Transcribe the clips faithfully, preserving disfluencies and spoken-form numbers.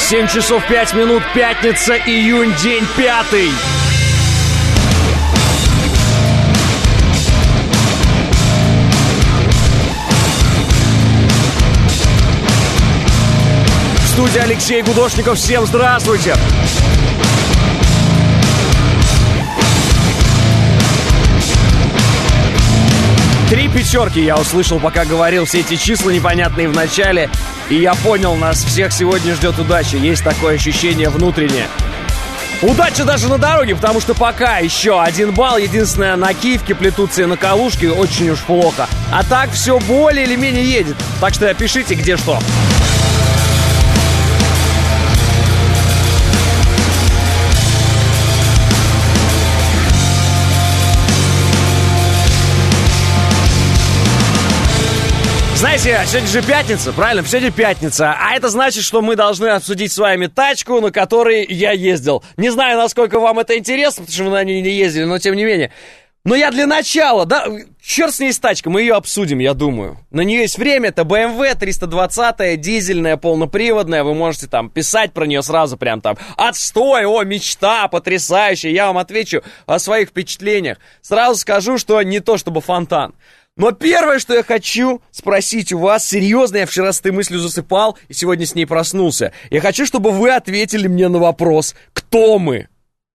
семь часов пять минут, пятница, июнь, день пятый. В студии Алексей Гудошников. Всем здравствуйте. Три пятерки я услышал, пока говорил все эти числа непонятные в начале. И я понял, нас всех сегодня ждет удача. Есть такое ощущение внутреннее. Удача даже на дороге, потому что пока еще один балл. Единственное, на Киевке плетутся и на Калужке очень уж плохо. А так все более или менее едет. Так что пишите, где что. Знаете, сегодня же пятница, правильно? Сегодня пятница. А это значит, что мы должны обсудить с вами тачку, на которой я ездил. Не знаю, насколько вам это интересно, потому что вы на ней не ездили, но тем не менее. Но я для начала, да, черт с ней с тачкой, мы ее обсудим, я думаю. На нее есть время, это бэ эм вэ триста двадцать, дизельная, полноприводная. Вы можете там писать про нее сразу прям там: отстой, о, мечта, потрясающая. Я вам отвечу о своих впечатлениях. Сразу скажу, что не то чтобы фонтан. Но первое, что я хочу спросить у вас, серьезно, я вчера с этой мыслью засыпал и сегодня с ней проснулся. Я хочу, чтобы вы ответили мне на вопрос, кто мы?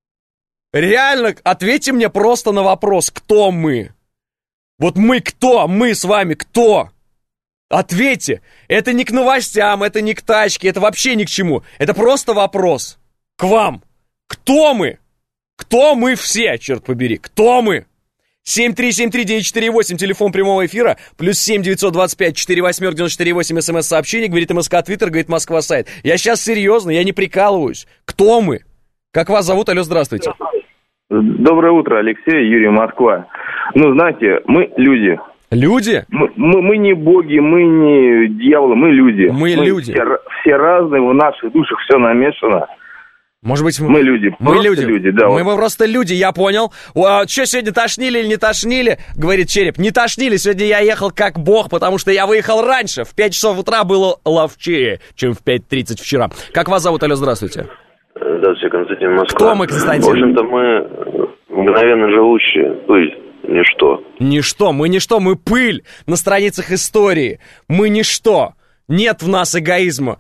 Реально, ответьте мне просто на вопрос, кто мы? Вот мы кто? Мы с вами кто? Ответьте. Это не к новостям, это не к тачке, это вообще ни к чему. Это просто вопрос к вам. Кто мы? Кто мы все, черт побери? Кто мы? семь три семь три девять четыре восемь, телефон прямого эфира, плюс семь девятьсот двадцать пять четыре восемь девяносто четыре восемь, смс-сообщение, говорит МСК Твиттер, говорит Москва сайт. Я сейчас серьезно, я не прикалываюсь. Кто мы? Как вас зовут? Алло, здравствуйте. Доброе утро, Алексей, Юрий, Москва. Ну, знаете, мы люди. Люди? Мы, мы, мы не боги, мы не дьяволы, мы люди. Мы, мы люди. Все, все разные, в наших душах все намешано. Может быть, мы, мы люди, мы люди, люди, да. Мы, вот. мы просто люди, я понял. А, что, сегодня тошнили или не тошнили? Говорит Череп, не тошнили, сегодня я ехал как бог, потому что я выехал раньше. В пять часов утра было ловчее, чем в пять тридцать вчера. Как вас зовут? Алло, здравствуйте. Здравствуйте, Константин, Москва. Кто мы, Константин? В общем-то, мы мгновенно живущие, пыль, ничто. Ничто, мы ничто, мы пыль на страницах истории. Мы ничто. Нет в нас эгоизма.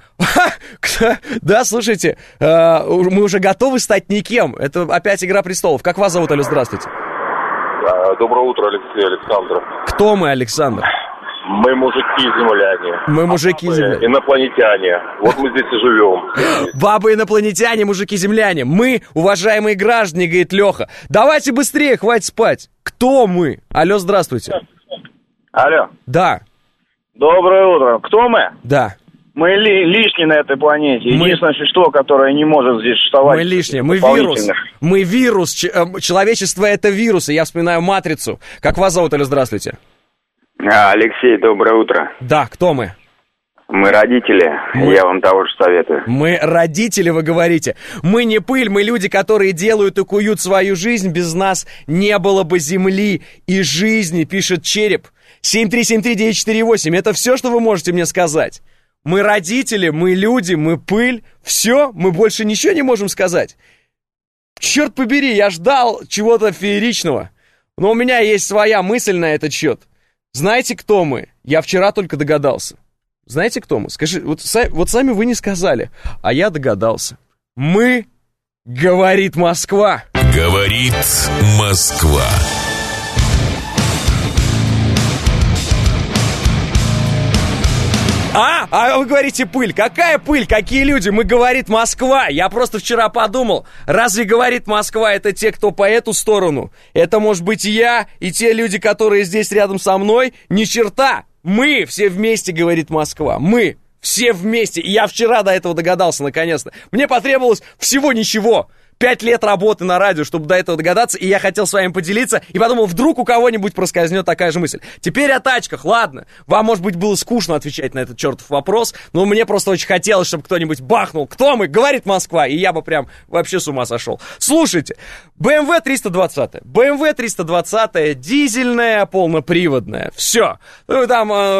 Да, слушайте, мы уже готовы стать никем. Это опять «Игра престолов». Как вас зовут, Алло, здравствуйте? Доброе утро, Алексей, Александр. Кто мы, Александр? Мы мужики-земляне. Мы мужики-земляне. Инопланетяне. Вот мы здесь и живем. Бабы-инопланетяне, мужики-земляне. Мы, уважаемые граждане, говорит Леха. Давайте быстрее, хватит спать. Кто мы? Алло, здравствуйте. Алло. Да. Доброе утро. Кто мы? Да. Мы ли, лишние на этой планете. Мы... Единственное существо, которое не может здесь существовать. Мы лишние. Мы вирус. Мы вирус. Человечество — это вирусы. Я вспоминаю «Матрицу». Как вас зовут? Алло, здравствуйте. А, Алексей, доброе утро. Да, кто мы? Мы родители, мы... я вам того же советую. Мы родители, вы говорите. Мы не пыль, мы люди, которые делают и куют свою жизнь. Без нас не было бы земли и жизни, пишет Череп. семь три семь три девять четыре восемь. Это все, что вы можете мне сказать? Мы родители, мы люди, мы пыль. Все? Мы больше ничего не можем сказать? Черт побери, я ждал чего-то фееричного. Но у меня есть своя мысль на этот счет. Знаете, кто мы? Я вчера только догадался. Знаете, кто мы? Скажи, вот, вот сами вы не сказали, а я догадался. Мы, говорит Москва. Говорит Москва. А? А вы говорите пыль. Какая пыль? Какие люди? Мы, говорит Москва. Я просто вчера подумал, разве говорит Москва это те, кто по эту сторону? Это может быть я и те люди, которые здесь рядом со мной? Ни черта. Мы все вместе, говорит Москва. Мы все вместе. И я вчера до этого догадался, наконец-то. Мне потребовалось всего ничего. Пять лет работы на радио, чтобы до этого догадаться, и я хотел с вами поделиться, и подумал, вдруг у кого-нибудь проскользнет такая же мысль. Теперь о тачках, ладно. Вам, может быть, было скучно отвечать на этот чертов вопрос, но мне просто очень хотелось, чтобы кто-нибудь бахнул. Кто мы? Говорит Москва, и я бы прям вообще с ума сошел. Слушайте, бэ эм вэ триста двадцать. бэ эм вэ триста двадцать дизельная, полноприводная. Все. Ну, там, э,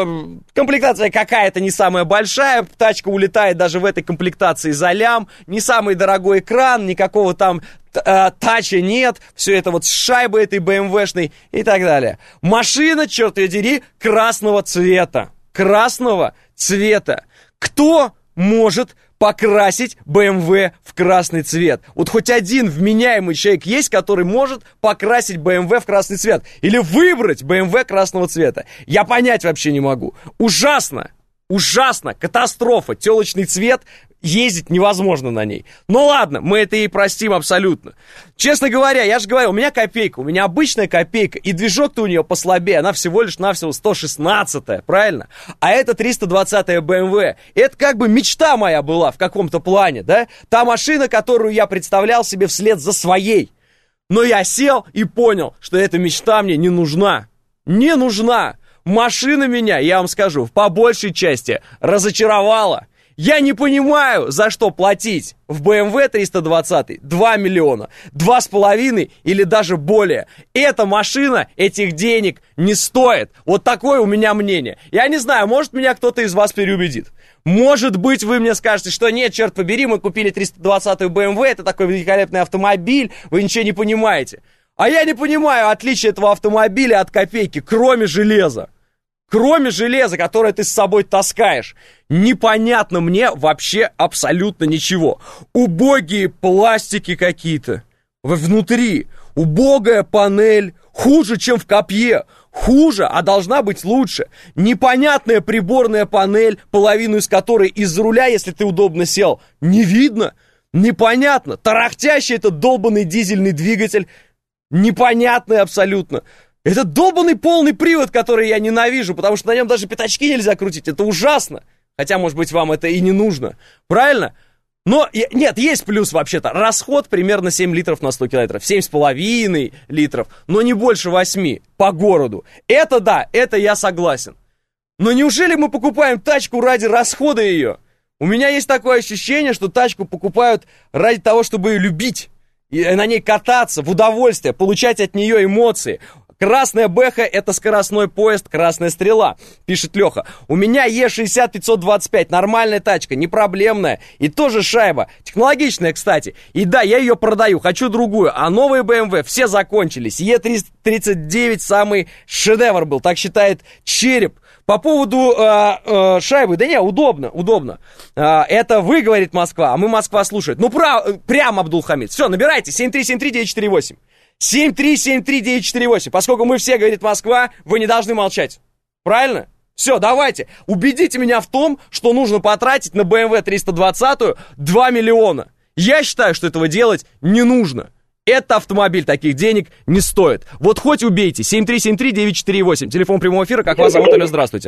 Комплектация какая-то не самая большая, тачка улетает даже в этой комплектации за лям, не самый дорогой экран, никакого там э, тача нет, все это вот с шайбой этой бэ эм вэ-шной и так далее. Машина, черт ее дери, красного цвета. Красного цвета. Кто может покрасить бэ эм вэ в красный цвет? Вот хоть один вменяемый человек есть, который может покрасить бэ эм вэ в красный цвет. Или выбрать бэ эм вэ красного цвета. Я понять вообще не могу. Ужасно. Ужасно. Катастрофа. Телочный цвет. Ездить невозможно на ней. Ну ладно, мы это ей простим абсолютно. Честно говоря, я же говорю, у меня копейка, у меня обычная копейка, и движок-то у нее послабее, она всего лишь навсего сто шестнадцатая, правильно? А это триста двадцатая бэ эм вэ. Это как бы мечта моя была в каком-то плане, да? Та машина, которую я представлял себе вслед за своей. Но я сел и понял, что эта мечта мне не нужна. Не нужна. Машина меня, я вам скажу, по большей части разочаровала. Я не понимаю, за что платить в бэ эм вэ триста двадцать два миллиона, два с половиной или даже более. Эта машина этих денег не стоит. Вот такое у меня мнение. Я не знаю, может меня кто-то из вас переубедит. Может быть, вы мне скажете, что нет, черт побери, мы купили триста двадцатую бэ эм вэ, это такой великолепный автомобиль, вы ничего не понимаете. А я не понимаю отличия этого автомобиля от копейки, кроме железа. Кроме железа, которое ты с собой таскаешь, непонятно мне вообще абсолютно ничего. Убогие пластики какие-то внутри, убогая панель, хуже, чем в копье. Хуже, а должна быть лучше. Непонятная приборная панель, половину из которой из-за руля, если ты удобно сел, не видно. Непонятно. Тарахтящий этот долбанный дизельный двигатель. Непонятный абсолютно. Это долбанный полный привод, который я ненавижу, потому что на нем даже пятачки нельзя крутить. Это ужасно. Хотя, может быть, вам это и не нужно. Правильно? Но, нет, есть плюс вообще-то. Расход примерно семь литров на сто километров. семь с половиной литров, но не больше восьми по городу. Это да, это я согласен. Но неужели мы покупаем тачку ради расхода ее? У меня есть такое ощущение, что тачку покупают ради того, чтобы ее любить. И на ней кататься в удовольствие, получать от нее эмоции. Красная Бэха — это скоростной поезд «Красная стрела», пишет Леха. У меня Е шестьдесят пятьсот двадцать пять, нормальная тачка, не проблемная. И тоже шайба, технологичная, кстати. И да, я ее продаю, хочу другую. А новые бэ эм вэ все закончились. Е триста тридцать девять самый шедевр был, так считает Череп. По поводу э, э, шайбы, да не, удобно, удобно. Э, это вы, говорит Москва, а мы Москва слушает. Ну, прав, прям, Абдулхамид. Все, набирайте, семь три семь три девять четыре восемь. семь три семь три девять четыре восемь. Поскольку мы все, говорит Москва, вы не должны молчать. Правильно? Все, давайте. Убедите меня в том, что нужно потратить на бэ эм вэ триста двадцать два миллиона. Я считаю, что этого делать не нужно. Этот автомобиль таких денег не стоит. Вот хоть убейте. семь три семь три девять четыре восемь. Телефон прямого эфира. Как вас зовут? Алло, здравствуйте.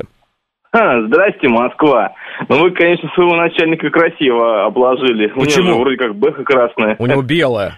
А, здрасте, Москва. Ну вы, конечно, своего начальника красиво обложили. Почему? У него вроде как Бэха красная. У него белая.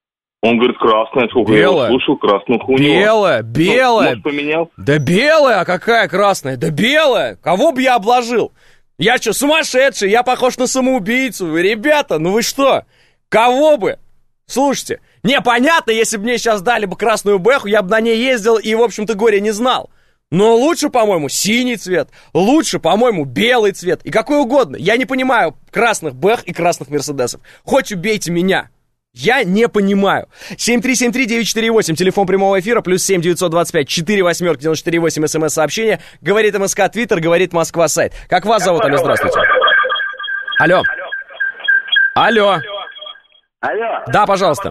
Он говорит, красная. Сколько белая. я его слушал, красную у него. Белая, белая. Может, поменял? Да белая, а какая красная? Да белая. Кого бы я обложил? Я что, сумасшедший? Я похож на самоубийцу. Ребята, ну вы что? Кого бы? Слушайте, не, понятно, если бы мне сейчас дали бы красную Бэху, я бы на ней ездил и, в общем-то, горе не знал. Но лучше, по-моему, синий цвет, лучше, по-моему, белый цвет и какой угодно. Я не понимаю красных Бэх и красных Мерседесов. Хоть убейте меня. Я не понимаю. семь три семь три девять четыре восемь, телефон прямого эфира, плюс семь девятьсот двадцать пять четыре восемерки девяносто четыре восемь, смс-сообщение. Говорит МСК Твиттер, говорит Москва сайт. Как вас зовут? Алло, здравствуйте. Алло. Алло. Алло. Да, пожалуйста.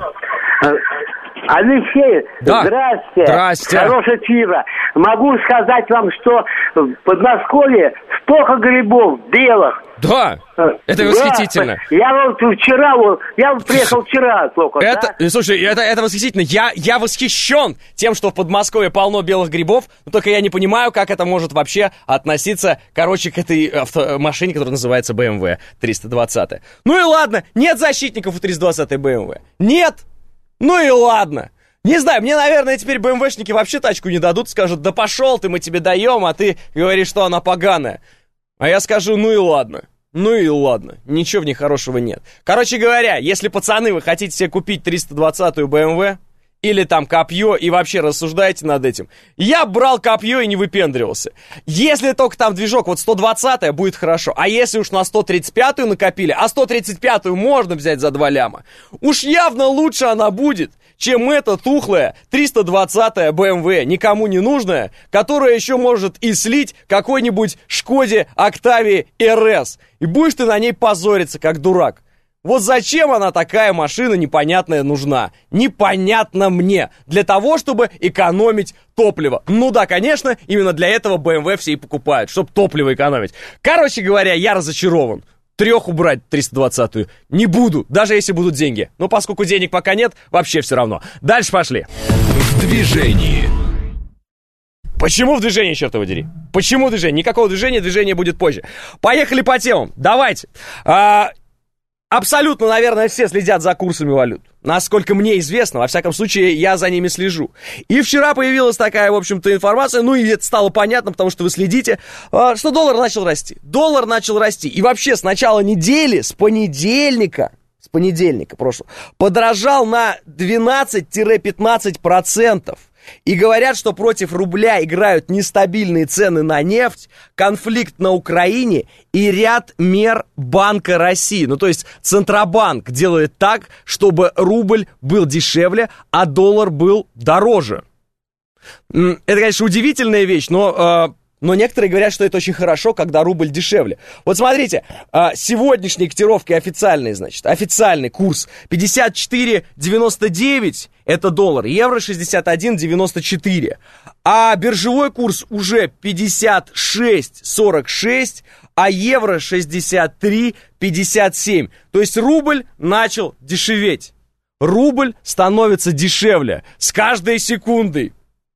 Алексей, да. Здрасте. Здрасте. Хорошее эфира. Могу сказать вам, что в Подмосковье столько грибов белых. Да, это да. Восхитительно. Я вот вчера, вот, я вот приехал вчера только, это, да? Слушай, это, это восхитительно. Я, я восхищен тем, что в Подмосковье полно белых грибов, но только я не понимаю, как это может вообще относиться, короче, к этой авто- машине, которая называется бэ эм вэ триста двадцать. Ну и ладно, нет защитников у триста двадцать бэ эм вэ. Нет. Ну и ладно. Не знаю, мне, наверное, теперь бэ эм вэ-шники вообще тачку не дадут, скажут, да пошел ты, мы тебе даем, а ты говоришь, что она поганая. А я скажу, ну и ладно. Ну и ладно, ничего в ней хорошего нет. Короче говоря, если, пацаны, вы хотите себе купить триста двадцатую бэ эм вэ, или там копье, и вообще рассуждайте над этим. Я брал копье и не выпендривался. Если только там движок вот сто двадцатая, будет хорошо. А если уж на сто тридцать пятую накопили, а сто тридцать пятую можно взять за два ляма, уж явно лучше она будет, чем эта тухлая триста двадцатая бэ эм вэ, никому не нужная, которая еще может и слить какой-нибудь Шкоде Октавии эр эс. И будешь ты на ней позориться, как дурак. Вот зачем она такая машина непонятная нужна? Непонятно мне. Для того, чтобы экономить топливо. Ну да, конечно, именно для этого бэ эм вэ все и покупают, чтобы топливо экономить. Короче говоря, я разочарован. Трех убрать триста двадцатую не буду, даже если будут деньги. Но поскольку денег пока нет, вообще все равно. Дальше пошли. В движении. Почему в движении, черт его дери? Почему движение? Никакого движения, движение будет позже. Поехали по темам. Давайте. А, абсолютно, наверное, все следят за курсами валют. Насколько мне известно, во всяком случае, я за ними слежу. И вчера появилась такая, в общем-то, информация, ну и это стало понятно, потому что вы следите, что доллар начал расти. Доллар начал расти. И вообще с начала недели, с понедельника, с понедельника прошлого, подорожал на двенадцать-пятнадцать процентов. И говорят, что против рубля играют нестабильные цены на нефть, конфликт на Украине и ряд мер Банка России. Ну, то есть Центробанк делает так, чтобы рубль был дешевле, а доллар был дороже. Это, конечно, удивительная вещь, но... Но некоторые говорят, что это очень хорошо, когда рубль дешевле. Вот смотрите, сегодняшние котировки официальные, значит, официальный курс пятьдесят четыре девяносто девять, это доллар, евро шестьдесят один девяносто четыре. А биржевой курс уже пятьдесят шесть сорок шесть, а евро шестьдесят три пятьдесят семь. То есть рубль начал дешеветь. Рубль становится дешевле с каждой секундой.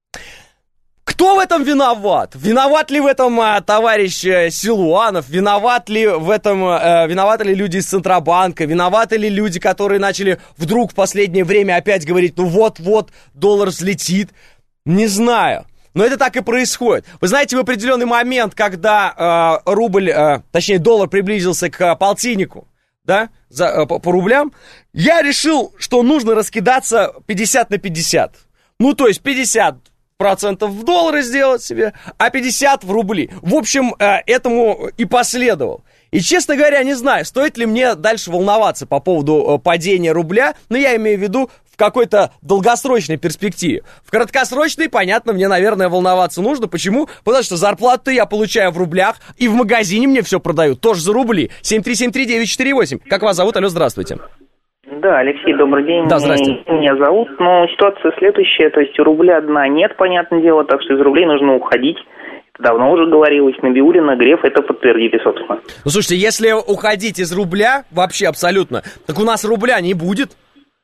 Кто в этом виноват? Виноват ли в этом а, товарищ а, Силуанов? Виноват ли в этом, а, виноваты ли люди из Центробанка? Виноваты ли люди, которые начали вдруг в последнее время опять говорить, ну вот-вот доллар взлетит? Не знаю. Но это так и происходит. Вы знаете, в определенный момент, когда э, рубль, э, точнее доллар приблизился к полтиннику, да, за, э, по, по рублям, я решил, что нужно раскидаться пятьдесят на пятьдесят. Ну, то есть пятьдесят процентов в доллары сделать себе, а пятьдесят в рубли. В общем, э, этому и последовал. И, честно говоря, не знаю, стоит ли мне дальше волноваться по поводу э, падения рубля, но я имею в виду в какой-то долгосрочной перспективе. В краткосрочной, понятно, мне, наверное, волноваться нужно. Почему? Потому что зарплату я получаю в рублях, и в магазине мне все продают, тоже за рубли. семь три семь три девять четыре восемь. Как вас зовут? Алло, здравствуйте. Да, Алексей, добрый день. Да, здрасте. Меня зовут, но ситуация следующая, то есть рубля дна нет, понятное дело, так что из рублей нужно уходить. Это давно уже говорилось, Набиуллина, Греф это подтвердили, собственно. Ну, слушайте, если уходить из рубля, вообще абсолютно, так у нас рубля не будет.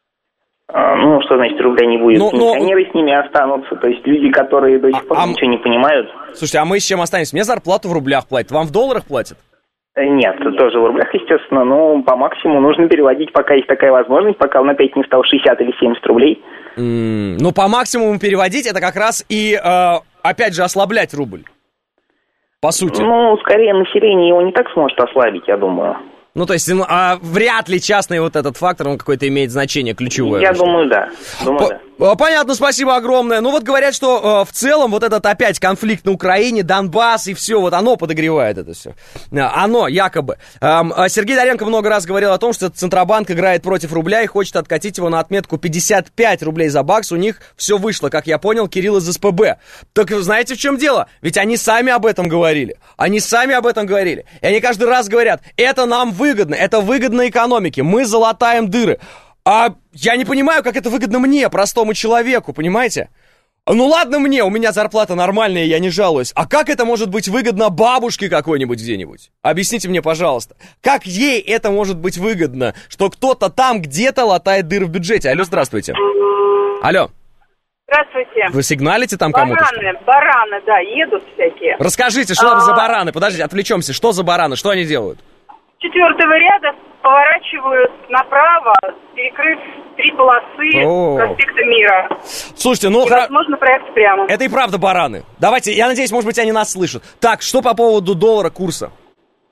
А, ну, что значит рубля не будет? Но, Пенсионеры но... с ними останутся, то есть люди, которые до сих пор а, ничего а... не понимают. Слушайте, а мы с чем останемся? Мне зарплату в рублях платят, вам в долларах платят? Нет, тоже в рублях, естественно, но по максимуму нужно переводить, пока есть такая возможность, пока он опять не стал шестьдесят или семьдесят рублей. Mm, ну, по максимуму переводить, это как раз и, э, опять же, ослаблять рубль, по сути. Ну, скорее, население его не так сможет ослабить, я думаю. Ну, то есть, а вряд ли частный вот этот фактор, он какое-то имеет значение ключевое. Я думаю, да. Думаю, да. Понятно, спасибо огромное. Ну, вот говорят, что э, в целом вот этот опять конфликт на Украине, Донбасс и все, вот оно подогревает это все. Оно, якобы. Эм, Сергей Доренко много раз говорил о том, что Центробанк играет против рубля и хочет откатить его на отметку пятьдесят пять рублей за бакс. У них все вышло, как я понял, Кирилл из эс пэ бэ. Так знаете, в чем дело? Ведь они сами об этом говорили. Они сами об этом говорили. И они каждый раз говорят, это нам выгодно, это выгодно экономике, мы залатаем дыры. А я не понимаю, как это выгодно мне, простому человеку, понимаете? Ну ладно мне, у меня зарплата нормальная, я не жалуюсь. А как это может быть выгодно бабушке какой-нибудь где-нибудь? Объясните мне, пожалуйста. Как ей это может быть выгодно, что кто-то там где-то латает дыры в бюджете? Алло, здравствуйте. Алло. Здравствуйте. Вы сигналите там кому-то? Бараны, бараны, да, едут всякие. Расскажите, что а... за бараны? Подождите, отвлечемся. Что за бараны? Что они делают? Четвертого ряда поворачивают направо, перекрыв три полосы О. проспекта Мира. Слушайте, ну... Невозможно хра... проехать прямо. Это и правда бараны. Давайте, я надеюсь, может быть, они нас слышат. Так, что по поводу доллара, курса?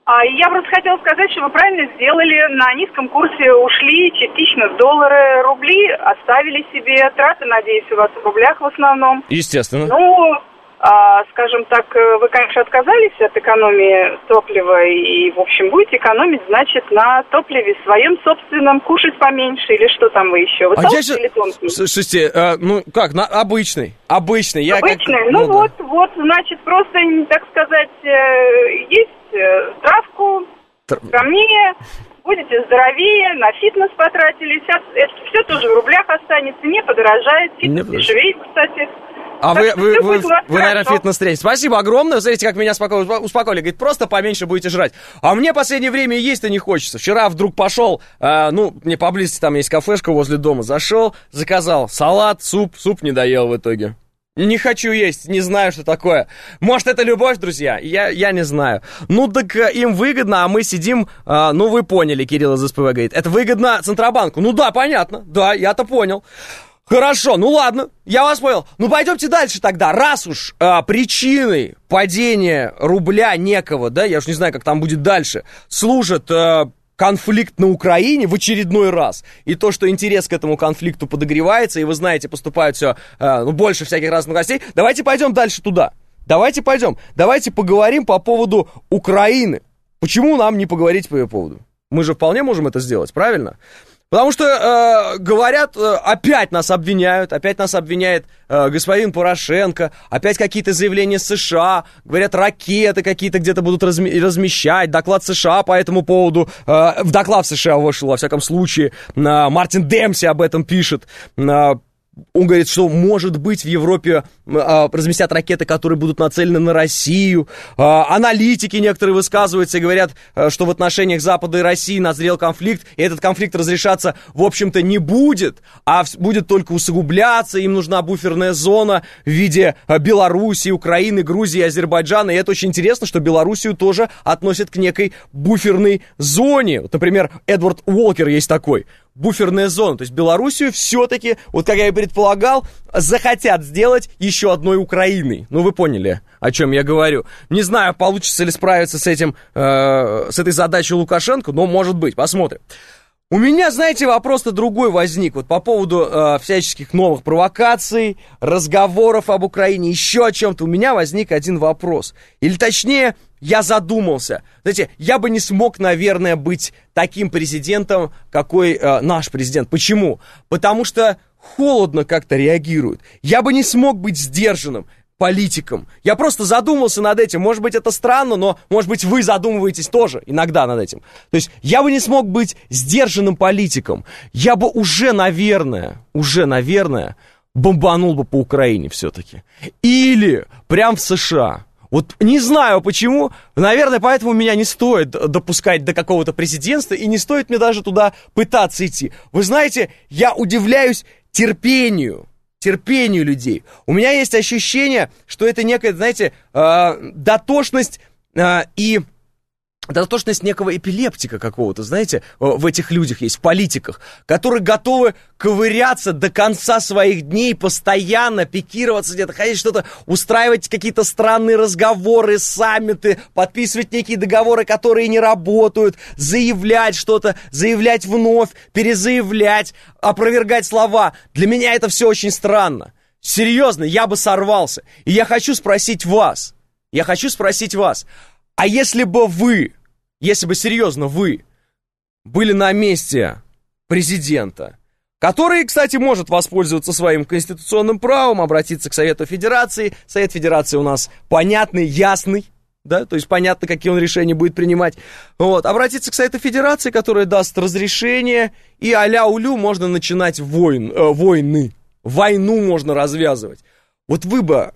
А я просто хотела сказать, что вы правильно сделали. На низком курсе ушли частично в доллары, рубли оставили себе. Траты, надеюсь, у вас в рублях в основном. Естественно. Ну, а, скажем так, вы, конечно, отказались от экономии топлива и, в общем, будете экономить, значит, на топливе своем собственном, кушать поменьше или что там вы еще? Вы а толстый я же... или тонкий? Слушайте, э, ну как, на... обычный, обычный. Я Обычный? Как... Ну, ну вот, да. вот, значит, просто, так сказать, э, есть э, травку, Тр... скромнее, будете здоровее, на фитнес потратили, сейчас это все тоже в рублях останется, не подорожает, фитнес Не дешевеет, кстати. А вы, что вы, всё вы, будет у вас вы, наверное, хорошо. фитнес-тренер. Спасибо огромное. Смотрите, как меня успокоили. успокоили. Говорит, просто поменьше будете жрать. А мне в последнее время есть-то не хочется. Вчера вдруг пошел, э, ну, мне поблизости там есть кафешка возле дома. Зашел, заказал салат, суп. Суп не доел в итоге. Не хочу есть, не знаю, что такое. Может, это любовь, друзья? Я, я не знаю. Ну, так э, им выгодно, а мы сидим... Э, ну, вы поняли, Кирилл из СПВ говорит. Это выгодно Центробанку. Ну да, понятно. Да, я-то понял. Хорошо, ну ладно, я вас понял. Ну пойдемте дальше тогда. Раз уж а, причиной падения рубля некого, да, я уж не знаю, как там будет дальше, служит а, конфликт на Украине в очередной раз, и то, что интерес к этому конфликту подогревается, и вы знаете, поступает все, а, ну, больше всяких разных новостей, давайте пойдем дальше туда. Давайте пойдем. Давайте поговорим по поводу Украины. Почему нам не поговорить по ее поводу? Мы же вполне можем это сделать, правильно? Потому что, э, говорят, э, опять нас обвиняют, опять нас обвиняет э, господин Порошенко, опять какие-то заявления США, говорят, ракеты какие-то где-то будут разми- размещать, доклад США по этому поводу, э, в доклад США вышел, во всяком случае, э, Мартин Демпси об этом пишет, э, он говорит, что, может быть, в Европе а, разместят ракеты, которые будут нацелены на Россию. А, аналитики некоторые высказываются и говорят, а, что в отношениях Запада и России назрел конфликт, и этот конфликт разрешаться, в общем-то, не будет, а в- будет только усугубляться. Им нужна буферная зона в виде а, Белоруссии, Украины, Грузии, Азербайджана. И это очень интересно, что Белоруссию тоже относят к некой буферной зоне. Вот, например, Эдвард Уолкер есть такой. Буферная зона. То есть Белоруссию все-таки, вот как я и предполагал, захотят сделать еще одной Украиной. Ну, вы поняли, о чем я говорю. Не знаю, получится ли справиться с этим, э, с этой задачей Лукашенко, но может быть, посмотрим. У меня, знаете, вопрос-то другой возник, вот по поводу э, всяческих новых провокаций, разговоров об Украине, еще о чем-то. У меня возник один вопрос. Или точнее, я задумался. Знаете, я бы не смог, наверное, быть таким президентом, какой э, наш президент. Почему? Потому что холодно как-то реагируют. Я бы не смог быть сдержанным политиком. Я просто задумался над этим. Может быть, это странно, но, может быть, вы задумываетесь тоже иногда над этим. То есть я бы не смог быть сдержанным политиком. Я бы уже, наверное, уже, наверное, бомбанул бы по Украине все-таки. Или прям в США. Вот не знаю почему, наверное, поэтому меня не стоит допускать до какого-то президентства, и не стоит мне даже туда пытаться идти. Вы знаете, я удивляюсь терпению, терпению людей. У меня есть ощущение, что это некая, знаете, э, дотошность э, и... дотошность некого эпилептика какого-то, знаете, в этих людях есть, в политиках, которые готовы ковыряться до конца своих дней, постоянно пикироваться где-то, ходить что-то, устраивать какие-то странные разговоры, саммиты, подписывать некие договоры, которые не работают, заявлять что-то, заявлять вновь, перезаявлять, опровергать слова. Для меня это все очень странно. Серьезно, я бы сорвался. И я хочу спросить вас, я хочу спросить вас, а если бы вы, если бы серьезно вы были на месте президента, который, кстати, может воспользоваться своим конституционным правом, обратиться к Совету Федерации, Совет Федерации у нас понятный, ясный, да, то есть понятно, какие он решения будет принимать, вот, обратиться к Совету Федерации, который даст разрешение, и а-ля улю можно начинать войн, э, войны, войну можно развязывать. Вот вы бы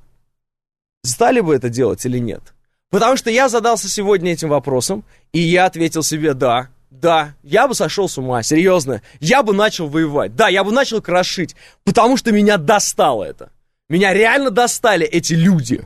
стали бы это делать или нет? Потому что я задался сегодня этим вопросом, и я ответил себе, да, да, я бы сошел с ума, серьезно, я бы начал воевать, да, я бы начал крошить, потому что меня достало это. Меня реально достали эти люди.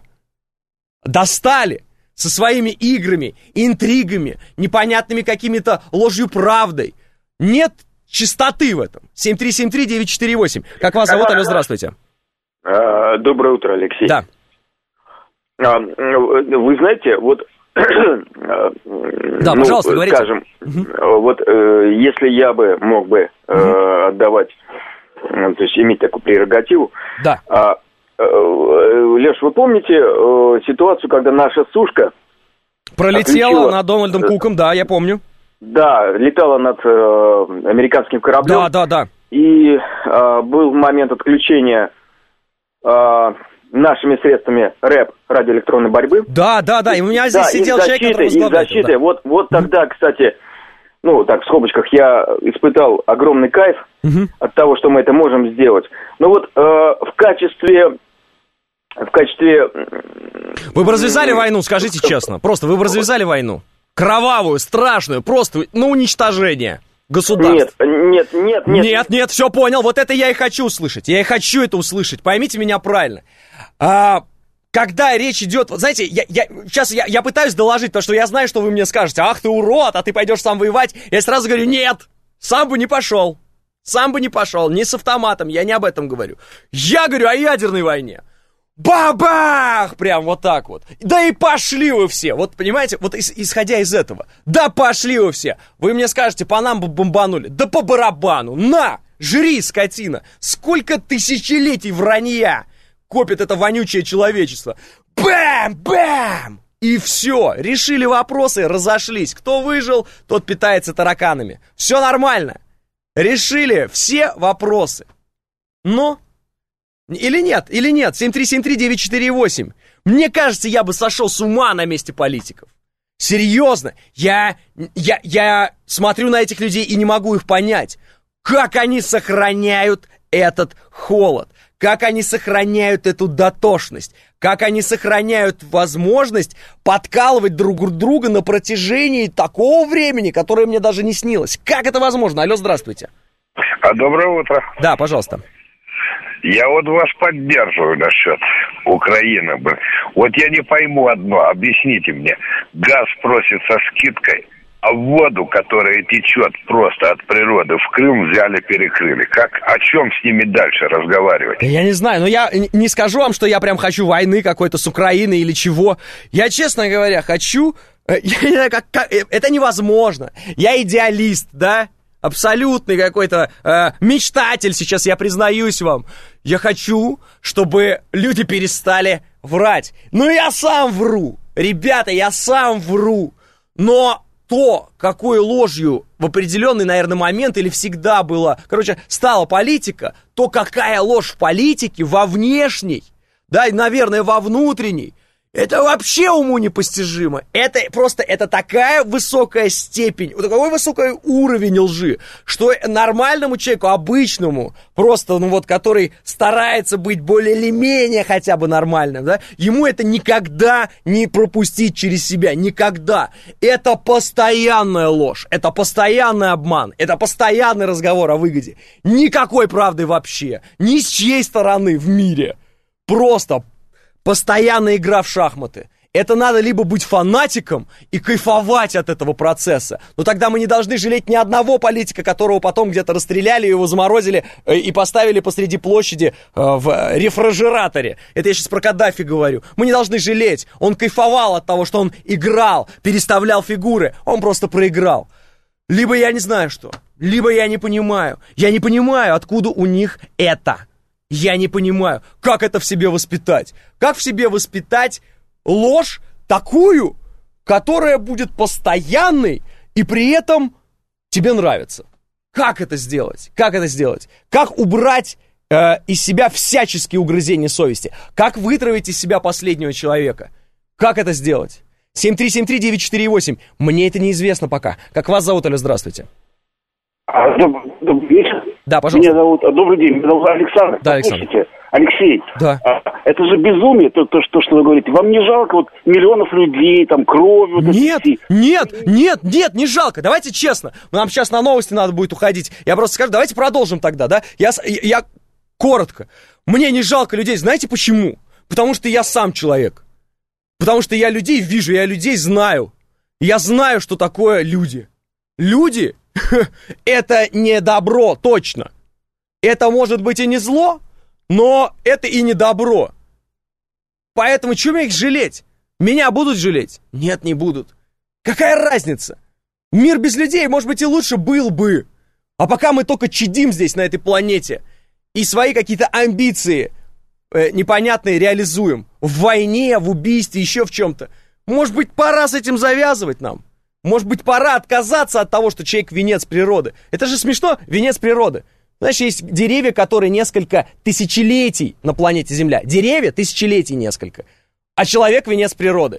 Достали со своими играми, интригами, непонятными какими-то ложью правдой. Нет чистоты в этом. семь три семь три девять четыре восемь. Как вас зовут? Алло, здравствуйте. Доброе утро, Алексей. Да. Вы знаете, вот Да, ну, пожалуйста, говорите. Скажем, угу. вот э, если я бы мог бы э, угу. отдавать, э, то есть иметь такую прерогативу. Да. А, э, Леш, вы помните э, ситуацию, когда наша сушка пролетела отключила... над Дональдом Куком, да, я помню. Да, летала над э, американским кораблем. Да, да, да. И э, был момент отключения э, нашими средствами рэп, радиоэлектронной борьбы. Да, да, да, и у меня здесь да, сидел защиты, человек, который возглавляет. Из защиты, да. вот, вот тогда, кстати, ну, так, в скобочках, я испытал огромный кайф угу. от того, что мы это можем сделать. Но вот э, в качестве... В качестве... Вы бы развязали войну, скажите честно. Просто вы бы развязали войну. Кровавую, страшную, просто на уничтожение государств. Нет, нет, нет, нет. Нет, нет, все понял. Вот это я и хочу услышать. Я и хочу это услышать. Поймите меня правильно. А, когда речь идет... Вот знаете, я, я, сейчас я, я пытаюсь доложить, потому что я знаю, что вы мне скажете. Ах ты урод, а ты пойдешь сам воевать. Я сразу говорю, нет, сам бы не пошел. Сам бы не пошел, не с автоматом, я не об этом говорю. Я говорю о ядерной войне. Бабах! Прям вот так вот. Да и пошли вы все. Вот понимаете, вот исходя из этого. Да пошли вы все. Вы мне скажете, по нам бы бомбанули. Да по барабану. На! Жри, скотина. Сколько тысячелетий вранья копит это вонючее человечество. Бэм! Бэм! И все. Решили вопросы, разошлись. Кто выжил, тот питается тараканами. Все нормально. Решили все вопросы. Но... Или нет, или нет, семь три семь три девять четыре восемь. Мне кажется, я бы сошел с ума на месте политиков. Серьезно, я, я, я смотрю на этих людей и не могу их понять. Как они сохраняют этот холод, как они сохраняют эту дотошность, как они сохраняют возможность подкалывать друг друга на протяжении такого времени, которое мне даже не снилось. Как это возможно? Алло, здравствуйте. А доброе утро. Да, пожалуйста. Я вот вас поддерживаю насчет Украины. Вот я не пойму одно, объясните мне. Газ просит со скидкой, а воду, которая течет просто от природы, в Крым взяли, перекрыли. Как, о чем с ними дальше разговаривать? Я не знаю, но я не скажу вам, что я прям хочу войны какой-то с Украиной или чего. Я, честно говоря, хочу... Я не знаю, как, как, это невозможно. Я идеалист, да? Абсолютный какой-то э, мечтатель, сейчас я признаюсь вам. Я хочу, чтобы люди перестали врать. Ну, я сам вру. Ребята, я сам вру. Но то, какой ложью в определенный, наверное, момент или всегда было, короче, стала политика, то какая ложь в политике, во внешней, да, и, наверное, во внутренней, это вообще уму непостижимо. Это просто, это такая высокая степень, такой высокий уровень лжи, что нормальному человеку, обычному, просто, ну вот, который старается быть более или менее хотя бы нормальным, да, ему это никогда не пропустить через себя, никогда. Это постоянная ложь, это постоянный обман, это постоянный разговор о выгоде. Никакой правды вообще, ни с чьей стороны в мире. Просто постоянная игра в шахматы. Это надо либо быть фанатиком и кайфовать от этого процесса. Но тогда мы не должны жалеть ни одного политика, которого потом где-то расстреляли, его заморозили и поставили посреди площади в рефрижераторе. Это я сейчас про Каддафи говорю. Мы не должны жалеть. Он кайфовал от того, что он играл, переставлял фигуры. Он просто проиграл. Либо я не знаю что. Либо я не понимаю. Я не понимаю, откуда у них это. Я не понимаю, как это в себе воспитать. Как в себе воспитать ложь такую, которая будет постоянной и при этом тебе нравится. Как это сделать? Как это сделать? Как убрать э, из себя всяческие угрызения совести? Как вытравить из себя последнего человека? Как это сделать? семь три семь три девять четыре восемь. Мне это неизвестно пока. Как вас зовут, Алло, здравствуйте. А, доб- добрый вечер. Да, пожалуйста. Меня зовут, добрый день, меня зовут Александр. Да, Александр. Слушайте, Алексей, да. а, это же безумие, то, то, что, что вы говорите. Вам не жалко вот миллионов людей, там, кровью? Вот нет, нет, нет, нет, не жалко. Давайте честно. Нам сейчас на новости надо будет уходить. Я просто скажу, давайте продолжим тогда, да? Я, я, я коротко. Мне не жалко людей. Знаете почему? Потому что я сам человек. Потому что я людей вижу, я людей знаю. Я знаю, что такое люди. Люди... Это не добро, точно. Это может быть и не зло, но это и не добро. Поэтому чего мне их жалеть? Меня будут жалеть? Нет, не будут. Какая разница? Мир без людей, может быть, и лучше был бы. А пока мы только чадим здесь, на этой планете, и свои какие-то амбиции э, непонятные реализуем. В войне, в убийстве, еще в чем-то. Может быть, пора с этим завязывать нам? Может быть, пора отказаться от того, что человек венец природы? Это же смешно, венец природы. Знаешь, есть деревья, которые несколько тысячелетий на планете Земля. Деревья тысячелетий несколько. А человек венец природы.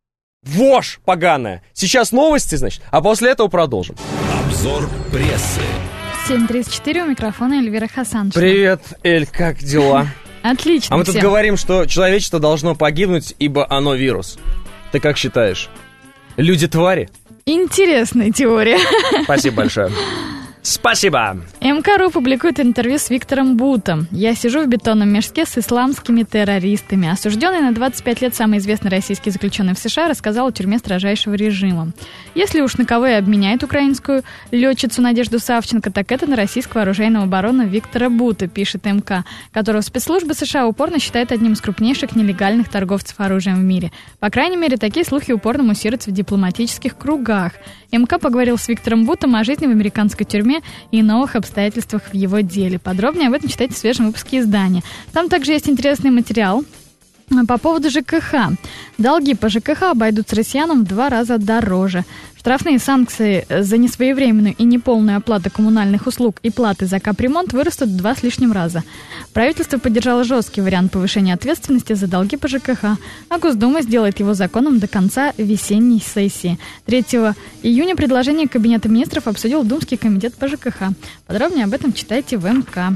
Вошь поганая. Сейчас новости, значит, а после этого продолжим. Обзор прессы. семь тридцать четыре, у микрофона Эльвира Хасаншина. Привет, Эль, как дела? Отлично. А мы тут всем. говорим, что человечество должно погибнуть, ибо оно вирус. Ты как считаешь? Люди твари? Интересная теория. Спасибо большое. Спасибо. МК.ру публикует интервью с Виктором Бутом. «Я сижу в бетонном мешке с исламскими террористами». Осужденный на двадцать пять лет самый известный российский заключенный в США рассказал о тюрьме строжайшего режима. Если уж на кого и обменяет украинскую летчицу Надежду Савченко, так это на российского оружейного барона Виктора Бута, пишет МК, которого спецслужбы США упорно считают одним из крупнейших нелегальных торговцев оружием в мире. По крайней мере, такие слухи упорно муссируются в дипломатических кругах. МК поговорил с Виктором Бутом о жизни в американской тюрьме и новых обстоятельствах в его деле. Подробнее об этом читайте в свежем выпуске издания. Там также есть интересный материал по поводу ЖКХ. Долги по ЖКХ обойдутся россиянам в два раза дороже. Штрафные санкции за несвоевременную и неполную оплату коммунальных услуг и платы за капремонт вырастут в два с лишним раза. Правительство поддержало жесткий вариант повышения ответственности за долги по ЖКХ, а Госдума сделает его законом до конца весенней сессии. третьего июня предложение Кабинета министров обсудил Думский комитет по ЖКХ. Подробнее об этом читайте в МК.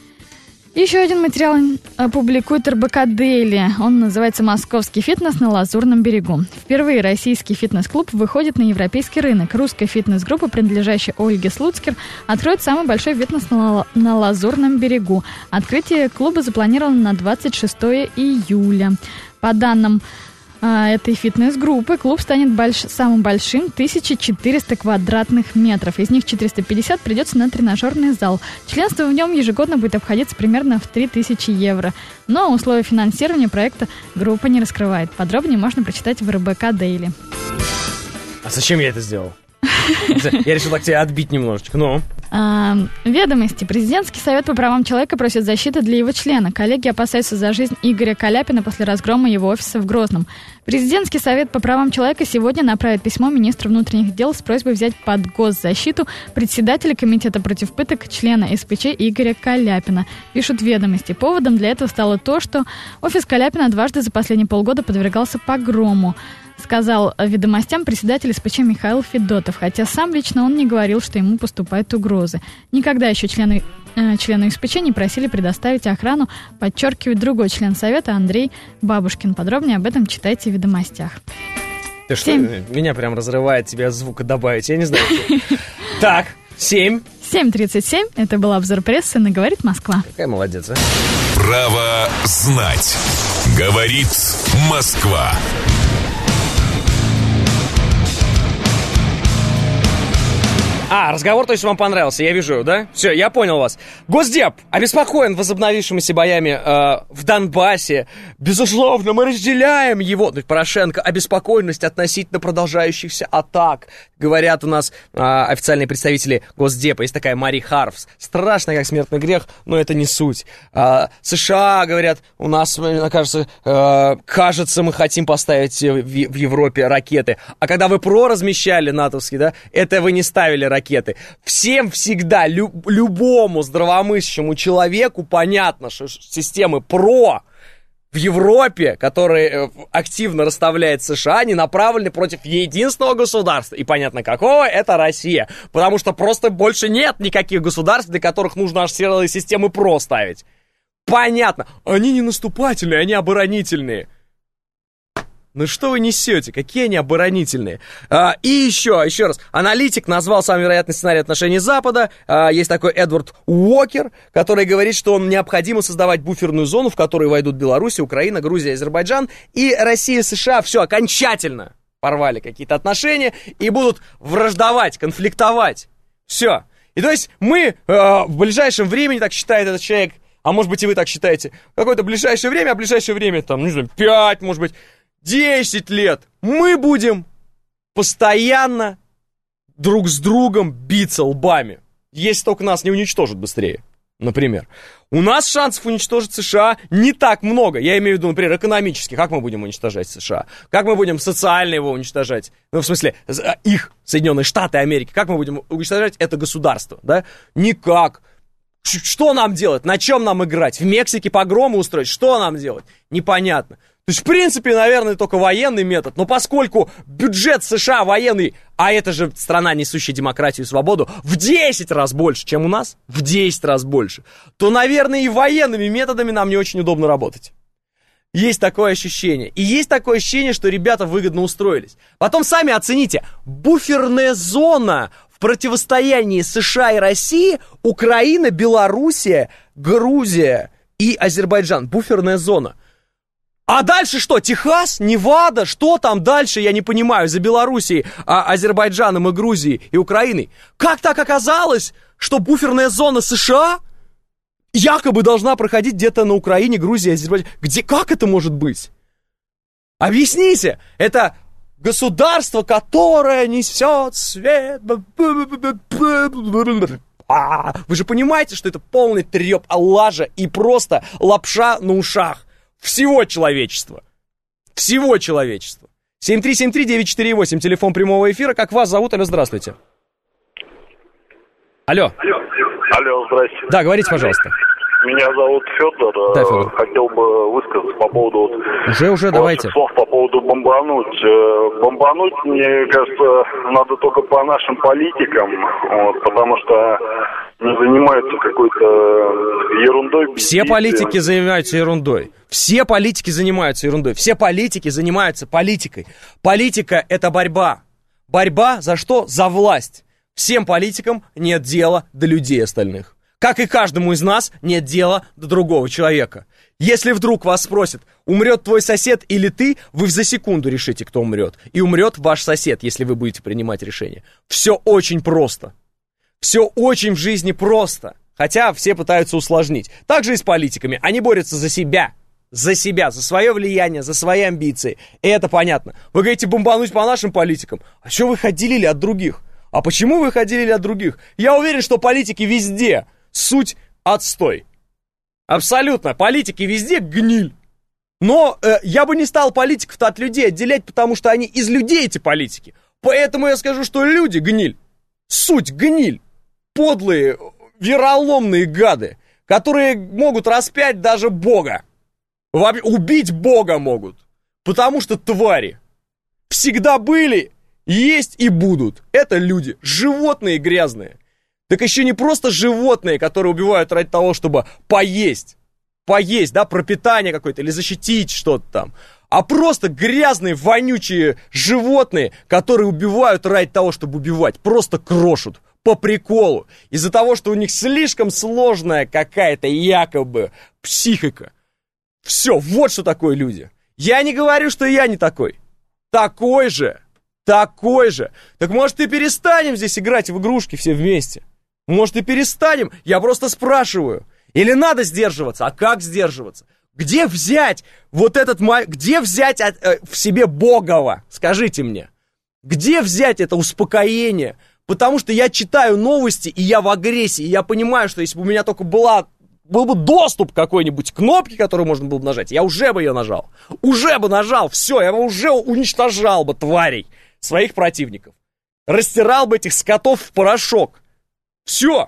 Еще один материал публикует РБК Дейли. Он называется «Московский фитнес на Лазурном берегу». Впервые российский фитнес-клуб выходит на европейский рынок. Русская фитнес-группа, принадлежащая Ольге Слуцкер, откроет самый большой фитнес на, на Лазурном берегу. Открытие клуба запланировано на двадцать шестого июля. По данным этой фитнес-группы клуб станет больш... самым большим, тысяча четыреста квадратных метров. Из них четыреста пятьдесят придется на тренажерный зал. Членство в нем ежегодно будет обходиться примерно в три тысячи евро. Но условия финансирования проекта группа не раскрывает. Подробнее можно прочитать в РБК Дейли. А зачем я это сделал? Я решил так тебя отбить немножечко, ну... А, ведомости. Президентский совет по правам человека просит защиты для его члена. Коллеги опасаются за жизнь Игоря Каляпина после разгрома его офиса в Грозном. Президентский совет по правам человека сегодня направит письмо министру внутренних дел с просьбой взять под госзащиту председателя комитета против пыток, члена СПЧ Игоря Каляпина. Пишут ведомости. Поводом для этого стало то, что офис Каляпина дважды за последние полгода подвергался погрому, сказал ведомостям председатель СПЧ Михаил Федотов, хотя сам лично он не говорил, что ему поступают угрозы. Никогда еще члены, э, члены СПЧ не просили предоставить охрану, подчеркивает другой член совета Андрей Бабушкин. Подробнее об этом читайте в ведомостях. Ты что, меня прям разрывает тебя звука добавить, я не знаю. Так, семь. семь тридцать семь, это был обзор прессы на «Говорит Москва». Какая молодец, а? Право знать. Говорит Москва. А, разговор, то есть, вам понравился, я вижу, да? Все, я понял вас. Госдеп обеспокоен возобновившимися боями э, в Донбассе. Безусловно, мы разделяем его, то есть Порошенко, обеспокоенность относительно продолжающихся атак. Говорят у нас э, официальные представители Госдепа. Есть такая Мари Харвс. Страшно, как смертный грех, но это не суть. Э, США, говорят, у нас, мне кажется, э, кажется, мы хотим поставить в, в Европе ракеты. А когда вы ПРО размещали натовские, да, это вы не ставили ракеты. Ракеты. Всем всегда, лю- любому здравомыслящему человеку понятно, что системы ПРО в Европе, которые активно расставляет США, они направлены против единственного государства. И понятно какого, это Россия. Потому что просто больше нет никаких государств, для которых нужно аж целые системы ПРО ставить. Понятно. Они не наступательные, они оборонительные. Ну что вы несете? Какие они оборонительные? А, и еще, еще раз. Аналитик назвал самый вероятный сценарий отношений Запада. А, есть такой Эдвард Уокер, который говорит, что он необходимо создавать буферную зону, в которую войдут Беларусь, Украина, Грузия, Азербайджан. И Россия и США все окончательно порвали какие-то отношения и будут враждовать, конфликтовать. Все. И то есть мы э, в ближайшем времени, так считает этот человек, а может быть и вы так считаете, в какое-то ближайшее время, а ближайшее время, там, не знаю, пять, может быть, десять лет мы будем постоянно друг с другом биться лбами, если только нас не уничтожат быстрее, например. У нас шансов уничтожить США не так много. Я имею в виду, например, экономически. Как мы будем уничтожать США? Как мы будем социально его уничтожать? Ну, в смысле, их, Соединенные Штаты Америки. Как мы будем уничтожать это государство? Да? Никак. Что нам делать? На чем нам играть? В Мексике погромы устроить? Что нам делать? Непонятно. То есть, в принципе, наверное, только военный метод. Но поскольку бюджет США военный, а это же страна, несущая демократию и свободу, в десять раз больше, чем у нас, в десять раз больше, то, наверное, и военными методами нам не очень удобно работать. Есть такое ощущение. И есть такое ощущение, что ребята выгодно устроились. Потом сами оцените. Буферная зона в противостоянии США и России, Украина, Белоруссия, Грузия и Азербайджан. Буферная зона. А дальше что? Техас? Невада? Что там дальше? Я не понимаю. За Белоруссией, а, Азербайджаном и Грузией и Украиной. Как так оказалось, что буферная зона США якобы должна проходить где-то на Украине, Грузии, Азербайджане? Где? Как это может быть? Объясните. Это государство, которое несет свет. Вы же понимаете, что это полный треп, лажа и просто лапша на ушах. Всего человечества. Всего человечества. семь три семь три девять четыре восемь, телефон прямого эфира. Как вас зовут? Алло, здравствуйте. Алло. Алло, здрасте. Да, говорите, пожалуйста. Меня зовут Федор. Да, Федор. Хотел бы высказаться по поводу... Вот, уже, уже, давайте. Слов по поводу бомбануть. Бомбануть, мне кажется, надо только по нашим политикам, вот, потому что не занимаются какой-то ерундой. Все политики занимаются ерундой. Все политики занимаются ерундой. Все политики занимаются политикой. Политика — это борьба. Борьба за что? За власть. Всем политикам нет дела до людей остальных. Как и каждому из нас нет дела до другого человека. Если вдруг вас спросят, умрет твой сосед или ты, вы за секунду решите, кто умрет. И умрет ваш сосед, если вы будете принимать решение. Все очень просто. Все очень в жизни просто. Хотя все пытаются усложнить. Так же и с политиками. Они борются за себя. За себя, за свое влияние, за свои амбиции. И это понятно. Вы говорите, бомбануть по нашим политикам. А что вы отделили от других? А почему вы их отделили от других? Я уверен, что политики везде суть отстой. Абсолютно. Политики везде гниль. Но э, я бы не стал политиков-то от людей отделять, потому что они из людей эти политики. Поэтому я скажу, что люди гниль. Суть гниль. Подлые, вероломные гады, которые могут распять даже Бога. Убить Бога могут. Потому что твари. Всегда были, есть и будут. Это люди. Животные грязные. Так еще не просто животные, которые убивают ради того, чтобы поесть. Поесть, да, пропитание какое-то или защитить что-то там. А просто грязные, вонючие животные, которые убивают ради того, чтобы убивать. Просто крошут. По приколу. Из-за того, что у них слишком сложная какая-то якобы психика. Все, вот что такое люди. Я не говорю, что я не такой. Такой же. Такой же. Так может и перестанем здесь играть в игрушки все вместе? Может и перестанем? Я просто спрашиваю. Или надо сдерживаться? А как сдерживаться? Где взять вот этот... Где взять от, э, в себе Богова? Скажите мне. Где взять это успокоение? Потому что я читаю новости, и я в агрессии. И я понимаю, что если бы у меня только была... был бы доступ к какой-нибудь кнопке, которую можно было бы нажать, я уже бы ее нажал. Уже бы нажал. Все, я бы уже уничтожал бы тварей, своих противников. Растирал бы этих скотов в порошок. Все.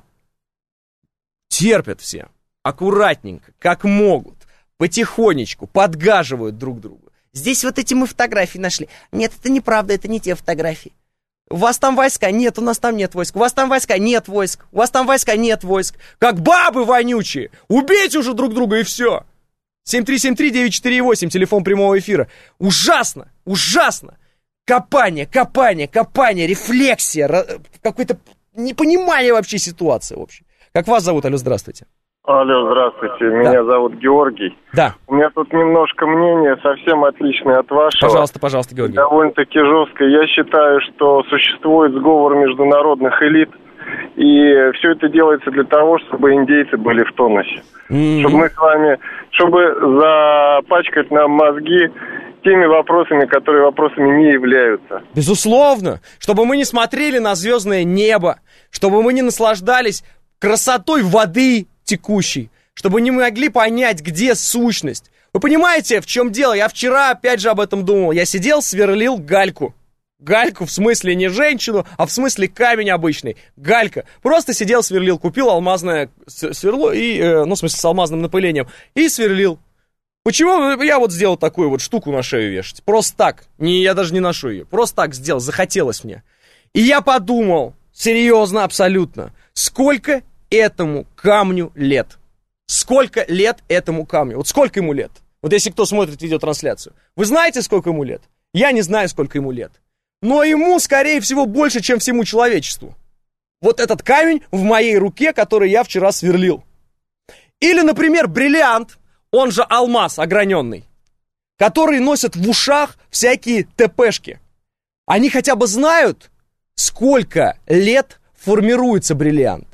Терпят все. Аккуратненько, как могут. Потихонечку подгаживают друг другу. Здесь вот эти мы фотографии нашли. Нет, это неправда, это не те фотографии. У вас там войска? Нет, у нас там нет войск. У вас там войска? Нет войск. У вас там войска? Нет войск. Как бабы вонючие. Убейте уже друг друга и все. семь три семь три девять четыре восемь, телефон прямого эфира. Ужасно, ужасно. Копание, копание, копание, рефлексия, какое-то непонимание вообще ситуации, в общем. Как вас зовут? Алло, здравствуйте. Алло, здравствуйте. Меня да. зовут Георгий. Да. У меня тут немножко мнение совсем отличное от вашего. Пожалуйста, пожалуйста, Георгий. Довольно-таки жесткое. Я считаю, что существует сговор международных элит, и все это делается для того, чтобы индейцы были в тонусе. Mm-hmm. Чтобы мы с вами, чтобы запачкать нам мозги теми вопросами, которые вопросами не являются. Безусловно. Чтобы мы не смотрели на звездное небо, чтобы мы не наслаждались красотой воды текущей, чтобы не могли понять, где сущность. Вы понимаете, в чем дело? Я вчера опять же об этом думал. Я сидел, сверлил гальку. Гальку в смысле не женщину, а в смысле камень обычный. Галька. Просто сидел, сверлил, купил алмазное сверло, и, э, ну, в смысле, с алмазным напылением, и сверлил. Почему я вот сделал такую вот штуку на шею вешать? Просто так. Не, я даже не ношу ее. Просто так сделал, захотелось мне. И я подумал, серьезно, абсолютно, сколько этому камню лет? Сколько лет этому камню? Вот сколько ему лет? Вот если кто смотрит видеотрансляцию. Вы знаете, сколько ему лет? Я не знаю, сколько ему лет. Но ему, скорее всего, больше, чем всему человечеству. Вот этот камень в моей руке, который я вчера сверлил. Или, например, бриллиант, он же алмаз ограненный, который носят в ушах всякие ТПшки. Они хотя бы знают, сколько лет формируется бриллиант.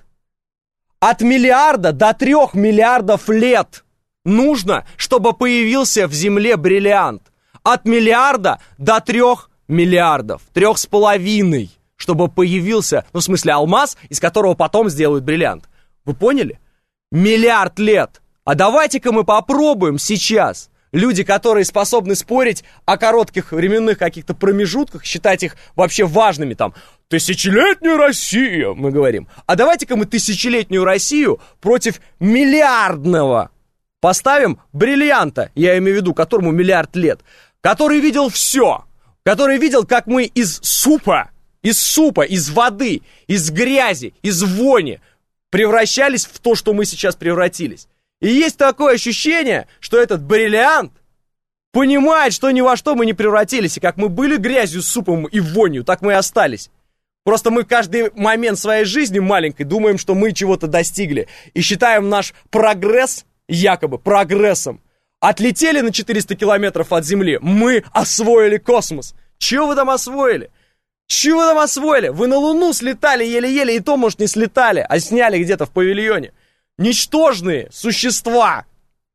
От миллиарда до трех миллиардов лет нужно, чтобы появился в Земле бриллиант. От миллиарда до трех миллиардов, трех с половиной, чтобы появился, ну, в смысле, алмаз, из которого потом сделают бриллиант. Вы поняли? Миллиард лет. А давайте-ка мы попробуем сейчас. Люди, которые способны спорить о коротких временных каких-то промежутках, считать их вообще важными, там, тысячелетняя Россия, мы говорим. А давайте-ка мы тысячелетнюю Россию против миллиардного поставим бриллианта, я имею в виду, которому миллиард лет, который видел все. Который видел, как мы из супа, из супа, из воды, из грязи, из вони превращались в то, что мы сейчас превратились. И есть такое ощущение, что этот бриллиант понимает, что ни во что мы не превратились. И как мы были грязью, супом и вонью, так мы и остались. Просто мы в каждый момент своей жизни маленькой думаем, что мы чего-то достигли. И считаем наш прогресс, якобы, прогрессом. Отлетели на четыреста километров от Земли. Мы освоили космос. Чего вы там освоили? Чего вы там освоили? Вы на Луну слетали еле-еле, и то, может, не слетали, а сняли где-то в павильоне. Ничтожные существа.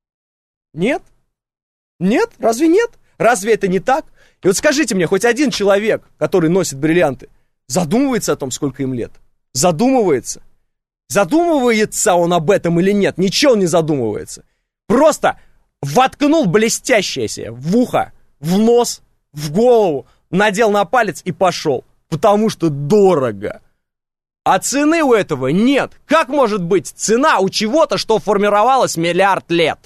Нет? Нет? Разве нет? Разве это не так? И вот скажите мне, хоть один человек, который носит бриллианты, задумывается о том, сколько им лет? Задумывается? Задумывается он об этом или нет? Ничего он не задумывается. Просто воткнул блестящее себе в ухо, в нос, в голову, надел на палец и пошел. Потому что дорого. А цены у этого нет. Как может быть цена у чего-то, что формировалось миллиард лет?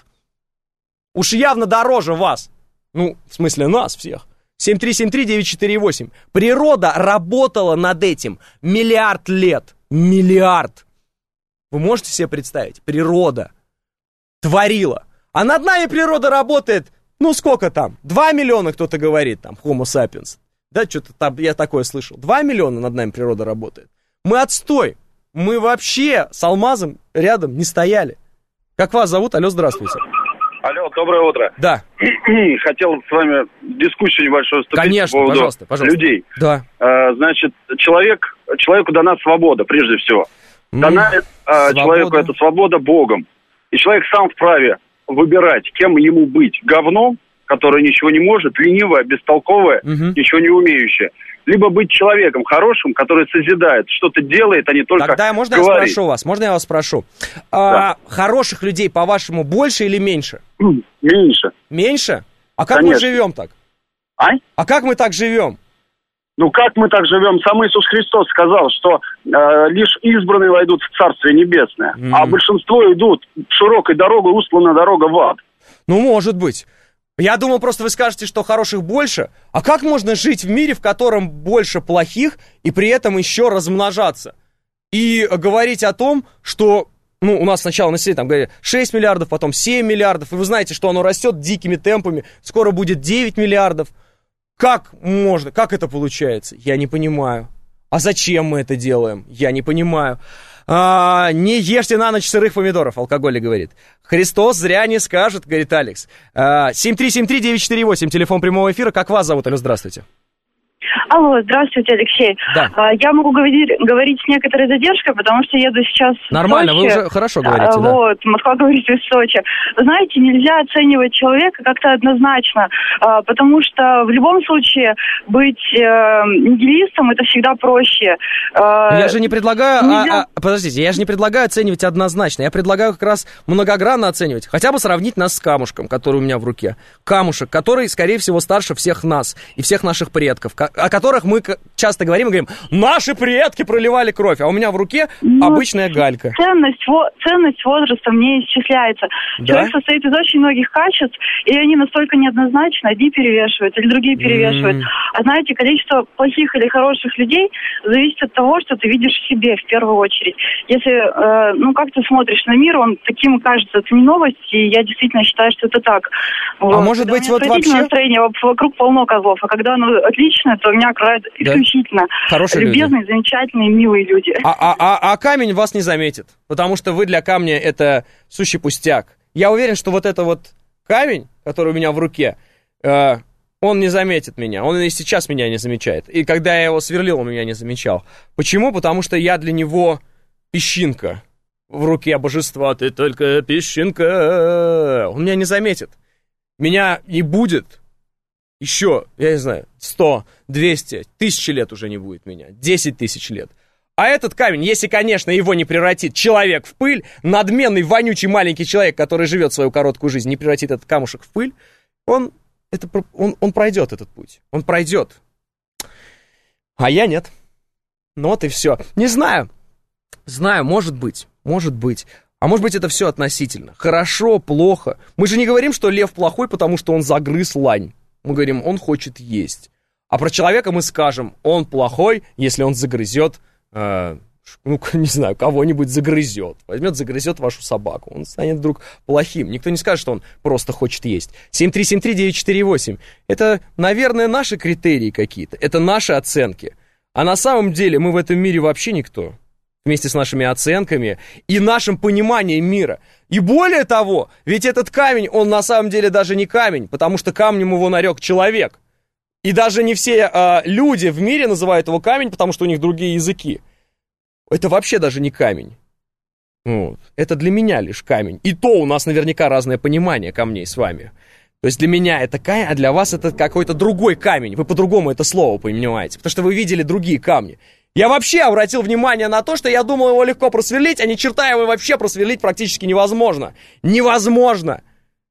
Уж явно дороже вас. Ну, в смысле нас всех. семь три семь три девять четыре восемь. Природа работала над этим миллиард лет. Миллиард. Вы можете себе представить? Природа творила. А над нами природа работает, ну сколько там? Два миллиона, кто-то говорит, там, Homo sapiens. Да, что-то там, я такое слышал. Два миллиона над нами природа работает. Мы отстой. Мы вообще с алмазом рядом не стояли. Как вас зовут? Алло, здравствуйте. Алло, доброе утро. Да. Хотел с вами дискуссию небольшую вступить. Конечно, по поводу пожалуйста, пожалуйста. людей. Да. А, значит, человек, человеку дана свобода, прежде всего. Дана Mm, а, человеку эта свобода Богом. И человек сам вправе выбирать, кем ему быть. Говном, которое ничего не может, ленивое, бестолковое, Мгм. ничего не умеющее. Либо быть человеком хорошим, который созидает, что-то делает, а не только Тогда можно говорит. я спрошу вас? Можно я вас спрошу? А, хороших людей, по-вашему, больше или меньше? Меньше. Меньше? А как Конечно. мы живем так? А? А как мы так живем? Ну, как мы так живем? Сам Иисус Христос сказал, что э, лишь избранные войдут в Царствие Небесное, Mm. а большинство идут широкой дорогой, устланная дорога в ад. Ну, может быть. Я думал, просто вы скажете, что хороших больше. А как можно жить в мире, в котором больше плохих, и при этом еще размножаться? И говорить о том, что, ну, у нас сначала население, там, говорили, шесть миллиардов, потом семь миллиардов, и вы знаете, что оно растет дикими темпами, скоро будет девять миллиардов. Как можно, как это получается? Я не понимаю. А зачем мы это делаем? Я не понимаю. А, не ешьте на ночь сырых помидоров, алкоголь говорит. Христос зря не скажет, говорит Алекс. А, семь три семь три девять четыре восемь, телефон прямого эфира. Как вас зовут? Алло, здравствуйте. Алло, здравствуйте, Алексей. Да. А, я могу говорить, говорить с некоторой задержкой, потому что еду сейчас Нормально, в Сочи. вы уже хорошо говорите, а, да. Вот, Москва говорит из Сочи. Вы знаете, нельзя оценивать человека как-то однозначно, а, потому что в любом случае быть э, нигилистом это всегда проще. А, я же не предлагаю, нельзя... а, а, подождите, я же не предлагаю оценивать однозначно, я предлагаю как раз многогранно оценивать, хотя бы сравнить нас с камушком, который у меня в руке. Камушек, который, скорее всего, старше всех нас и всех наших предков, о которых мы часто говорим и говорим, наши предки проливали кровь, а у меня в руке Но обычная галька. Ценность, ценность возраста не исчисляется. Да? Человек состоит из очень многих качеств, и они настолько неоднозначны, одни перевешивают или другие перевешивают. Mm. А знаете, количество плохих или хороших людей зависит от того, что ты видишь в себе в первую очередь. Если, э, ну, как ты смотришь на мир, он таким кажется, это не новость, и я действительно считаю, что это так. А вот. Может Когда быть, вот вообще... настроение, вокруг полно козлов, а когда оно отличное, то меня окружают да? исключительно Хорошие любезные, люди. Замечательные, милые люди. А, а, а, а камень вас не заметит, потому что вы для камня это сущий пустяк. Я уверен, что вот это вот камень, который у меня в руке, э, он не заметит меня, он и сейчас меня не замечает. И когда я его сверлил, он меня не замечал. Почему? Потому что я для него песчинка в руке божества, ты только песчинка. Он меня не заметит. Меня не будет еще, я не знаю, сто, двести, тысячи лет уже не будет меня, десять тысяч лет. А этот камень, если, конечно, его не превратит человек в пыль, надменный, вонючий маленький человек, который живет свою короткую жизнь, не превратит этот камушек в пыль, он, это, он, он пройдет этот путь, он пройдет. А я нет. Ну вот и все. Не знаю. Знаю, может быть, может быть. А может быть, это все относительно. Хорошо, плохо. Мы же не говорим, что лев плохой, потому что он загрыз лань. Мы говорим, он хочет есть. А про человека мы скажем, он плохой, если он загрызет, э, ну, не знаю, кого-нибудь загрызет. Возьмет, загрызет вашу собаку. Он станет вдруг плохим. Никто не скажет, что он просто хочет есть. семь три семь три девять четыре восемь. Это, наверное, наши критерии какие-то. Это наши оценки. А на самом деле мы в этом мире вообще никто. Вместе с нашими оценками и нашим пониманием мира. И более того, ведь этот камень, он на самом деле даже не камень, потому что камнем его нарек человек. И даже не все э, люди в мире называют его камень, потому что у них другие языки. Это вообще даже не камень. Вот. Это для меня лишь камень. И то у нас наверняка разное понимание камней с вами. То есть для меня это камень, а для вас это какой-то другой камень. Вы по-другому это слово понимаете, потому что вы видели другие камни. Я вообще обратил внимание на то, что я думал, его легко просверлить, а ни черта его вообще просверлить практически невозможно. Невозможно!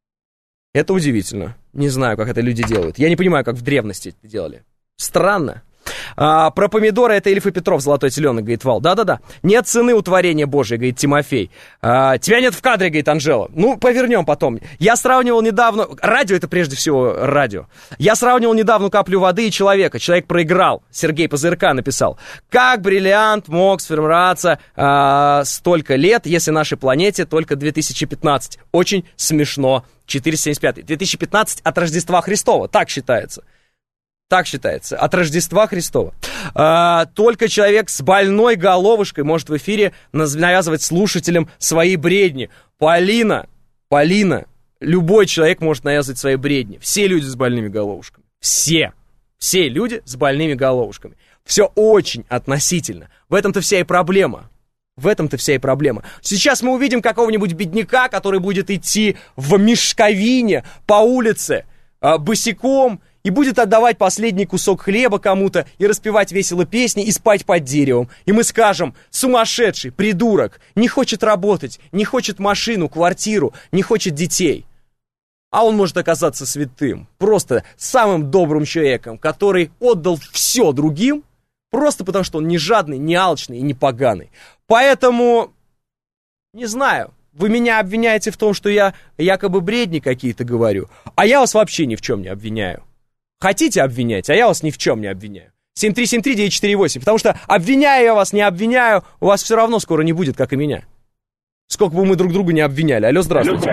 Это удивительно. Не знаю, как это люди делают. Я не понимаю, как в древности это делали. Странно. А, про помидоры это Ильф и Петров, золотой теленок, говорит Вал. Да-да-да. Нет цены у творения Божия, говорит Тимофей. А, тебя нет в кадре, говорит Анжела. Ну, повернем потом. Я сравнивал недавно... Радио это прежде всего радио. Я сравнивал недавно каплю воды и человека. Человек проиграл. Сергей по ЗРК написал. Как бриллиант мог сформироваться а, столько лет, если нашей планете только две тысячи пятнадцать? Очень смешно. четыреста семьдесят пятый. две тысячи пятнадцать от Рождества Христова. Так считается. Так считается, от Рождества Христова. А, только человек с больной головушкой может в эфире навязывать слушателям свои бредни. Полина, Полина, любой человек может навязывать свои бредни. Все люди с больными головушками. Все. Все люди с больными головушками. Все очень относительно. В этом-то вся и проблема. В этом-то вся и проблема. Сейчас мы увидим какого-нибудь бедняка, который будет идти в мешковине по улице а, босиком, и будет отдавать последний кусок хлеба кому-то, и распевать весело песни, и спать под деревом. И мы скажем, сумасшедший, придурок, не хочет работать, не хочет машину, квартиру, не хочет детей. А он может оказаться святым, просто самым добрым человеком, который отдал все другим, просто потому что он не жадный, не алчный и не поганый. Поэтому, не знаю, вы меня обвиняете в том, что я якобы бредни какие-то говорю, а я вас вообще ни в чем не обвиняю. Хотите обвинять, а я вас ни в чем не обвиняю. семь три семь три девять четыре восемь, потому что обвиняю я вас, не обвиняю, у вас все равно скоро не будет, как и меня. Сколько бы мы друг друга не обвиняли. Алло, здравствуйте.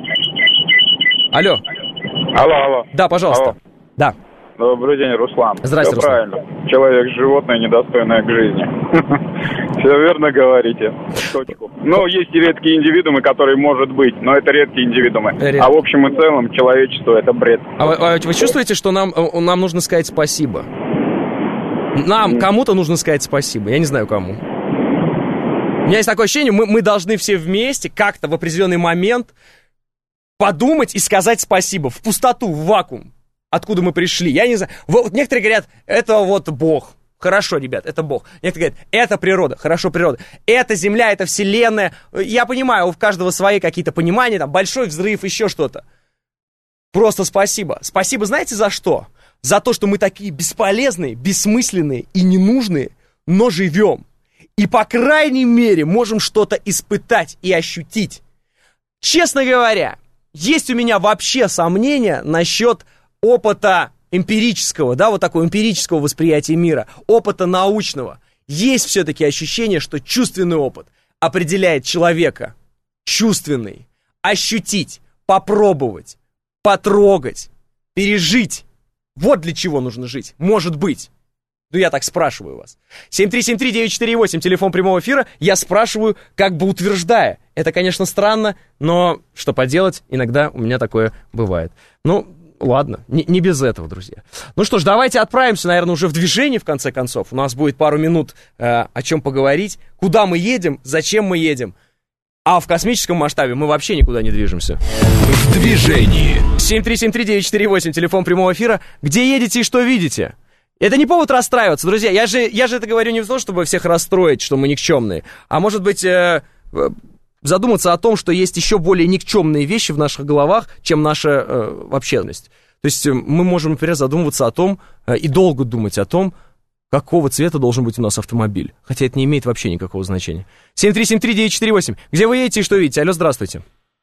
Алло. Алло, алло. Да, пожалуйста. Алло. Да. Добрый день, Руслан. Здравствуйте, Все Руслан. правильно. Человек животное, недостойное к жизни. Все верно говорите. Ну, есть и редкие индивидуумы, которые, может быть, но это редкие индивидуумы. А в общем и целом человечество — это бред. А вы, а вы чувствуете, что нам, нам нужно сказать спасибо? Нам, кому-то нужно сказать спасибо. Я не знаю, кому. У меня есть такое ощущение, мы, мы должны все вместе как-то в определенный момент подумать и сказать спасибо. В пустоту, в вакуум. Откуда мы пришли. Я не знаю. Вот некоторые говорят, это вот Бог. Хорошо, ребят, это Бог. Некоторые говорят, это природа. Хорошо, природа. Это Земля, это Вселенная. Я понимаю, у каждого свои какие-то понимания, там, большой взрыв, еще что-то. Просто спасибо. Спасибо, знаете, за что? За то, что мы такие бесполезные, бессмысленные и ненужные, но живем. И, по крайней мере, можем что-то испытать и ощутить. Честно говоря, есть у меня вообще сомнения насчет опыта эмпирического, да, вот такого эмпирического восприятия мира, опыта научного. Есть все-таки ощущение, что чувственный опыт определяет человека. Чувственный. Ощутить, попробовать, потрогать, пережить. Вот для чего нужно жить. Может быть. Ну, я так спрашиваю вас. семь три семь три девять четыре восемь, телефон прямого эфира. Я спрашиваю, как бы утверждая. Это, конечно, странно, но что поделать, иногда у меня такое бывает. Ну, ладно, не, не без этого, друзья. Ну что ж, давайте отправимся, наверное, уже в движение, в конце концов. У нас будет пару минут э, о чем поговорить. Куда мы едем, зачем мы едем. А в космическом масштабе мы вообще никуда не движемся. В движении. семь три семь три девять четыре восемь, телефон прямого эфира. Где едете и что видите? Это не повод расстраиваться, друзья. Я же, я же это говорю не в том, чтобы всех расстроить, что мы никчемные. А может быть, э, задуматься о том, что есть еще более никчемные вещи в наших головах, чем наша э, общественность. То есть э, мы можем, например, задумываться о том э, и долго думать о том, какого цвета должен быть у нас автомобиль. Хотя это не имеет вообще никакого значения. семь три семь три девять четыре восемь. Где вы едете и что видите? Алло, здравствуйте.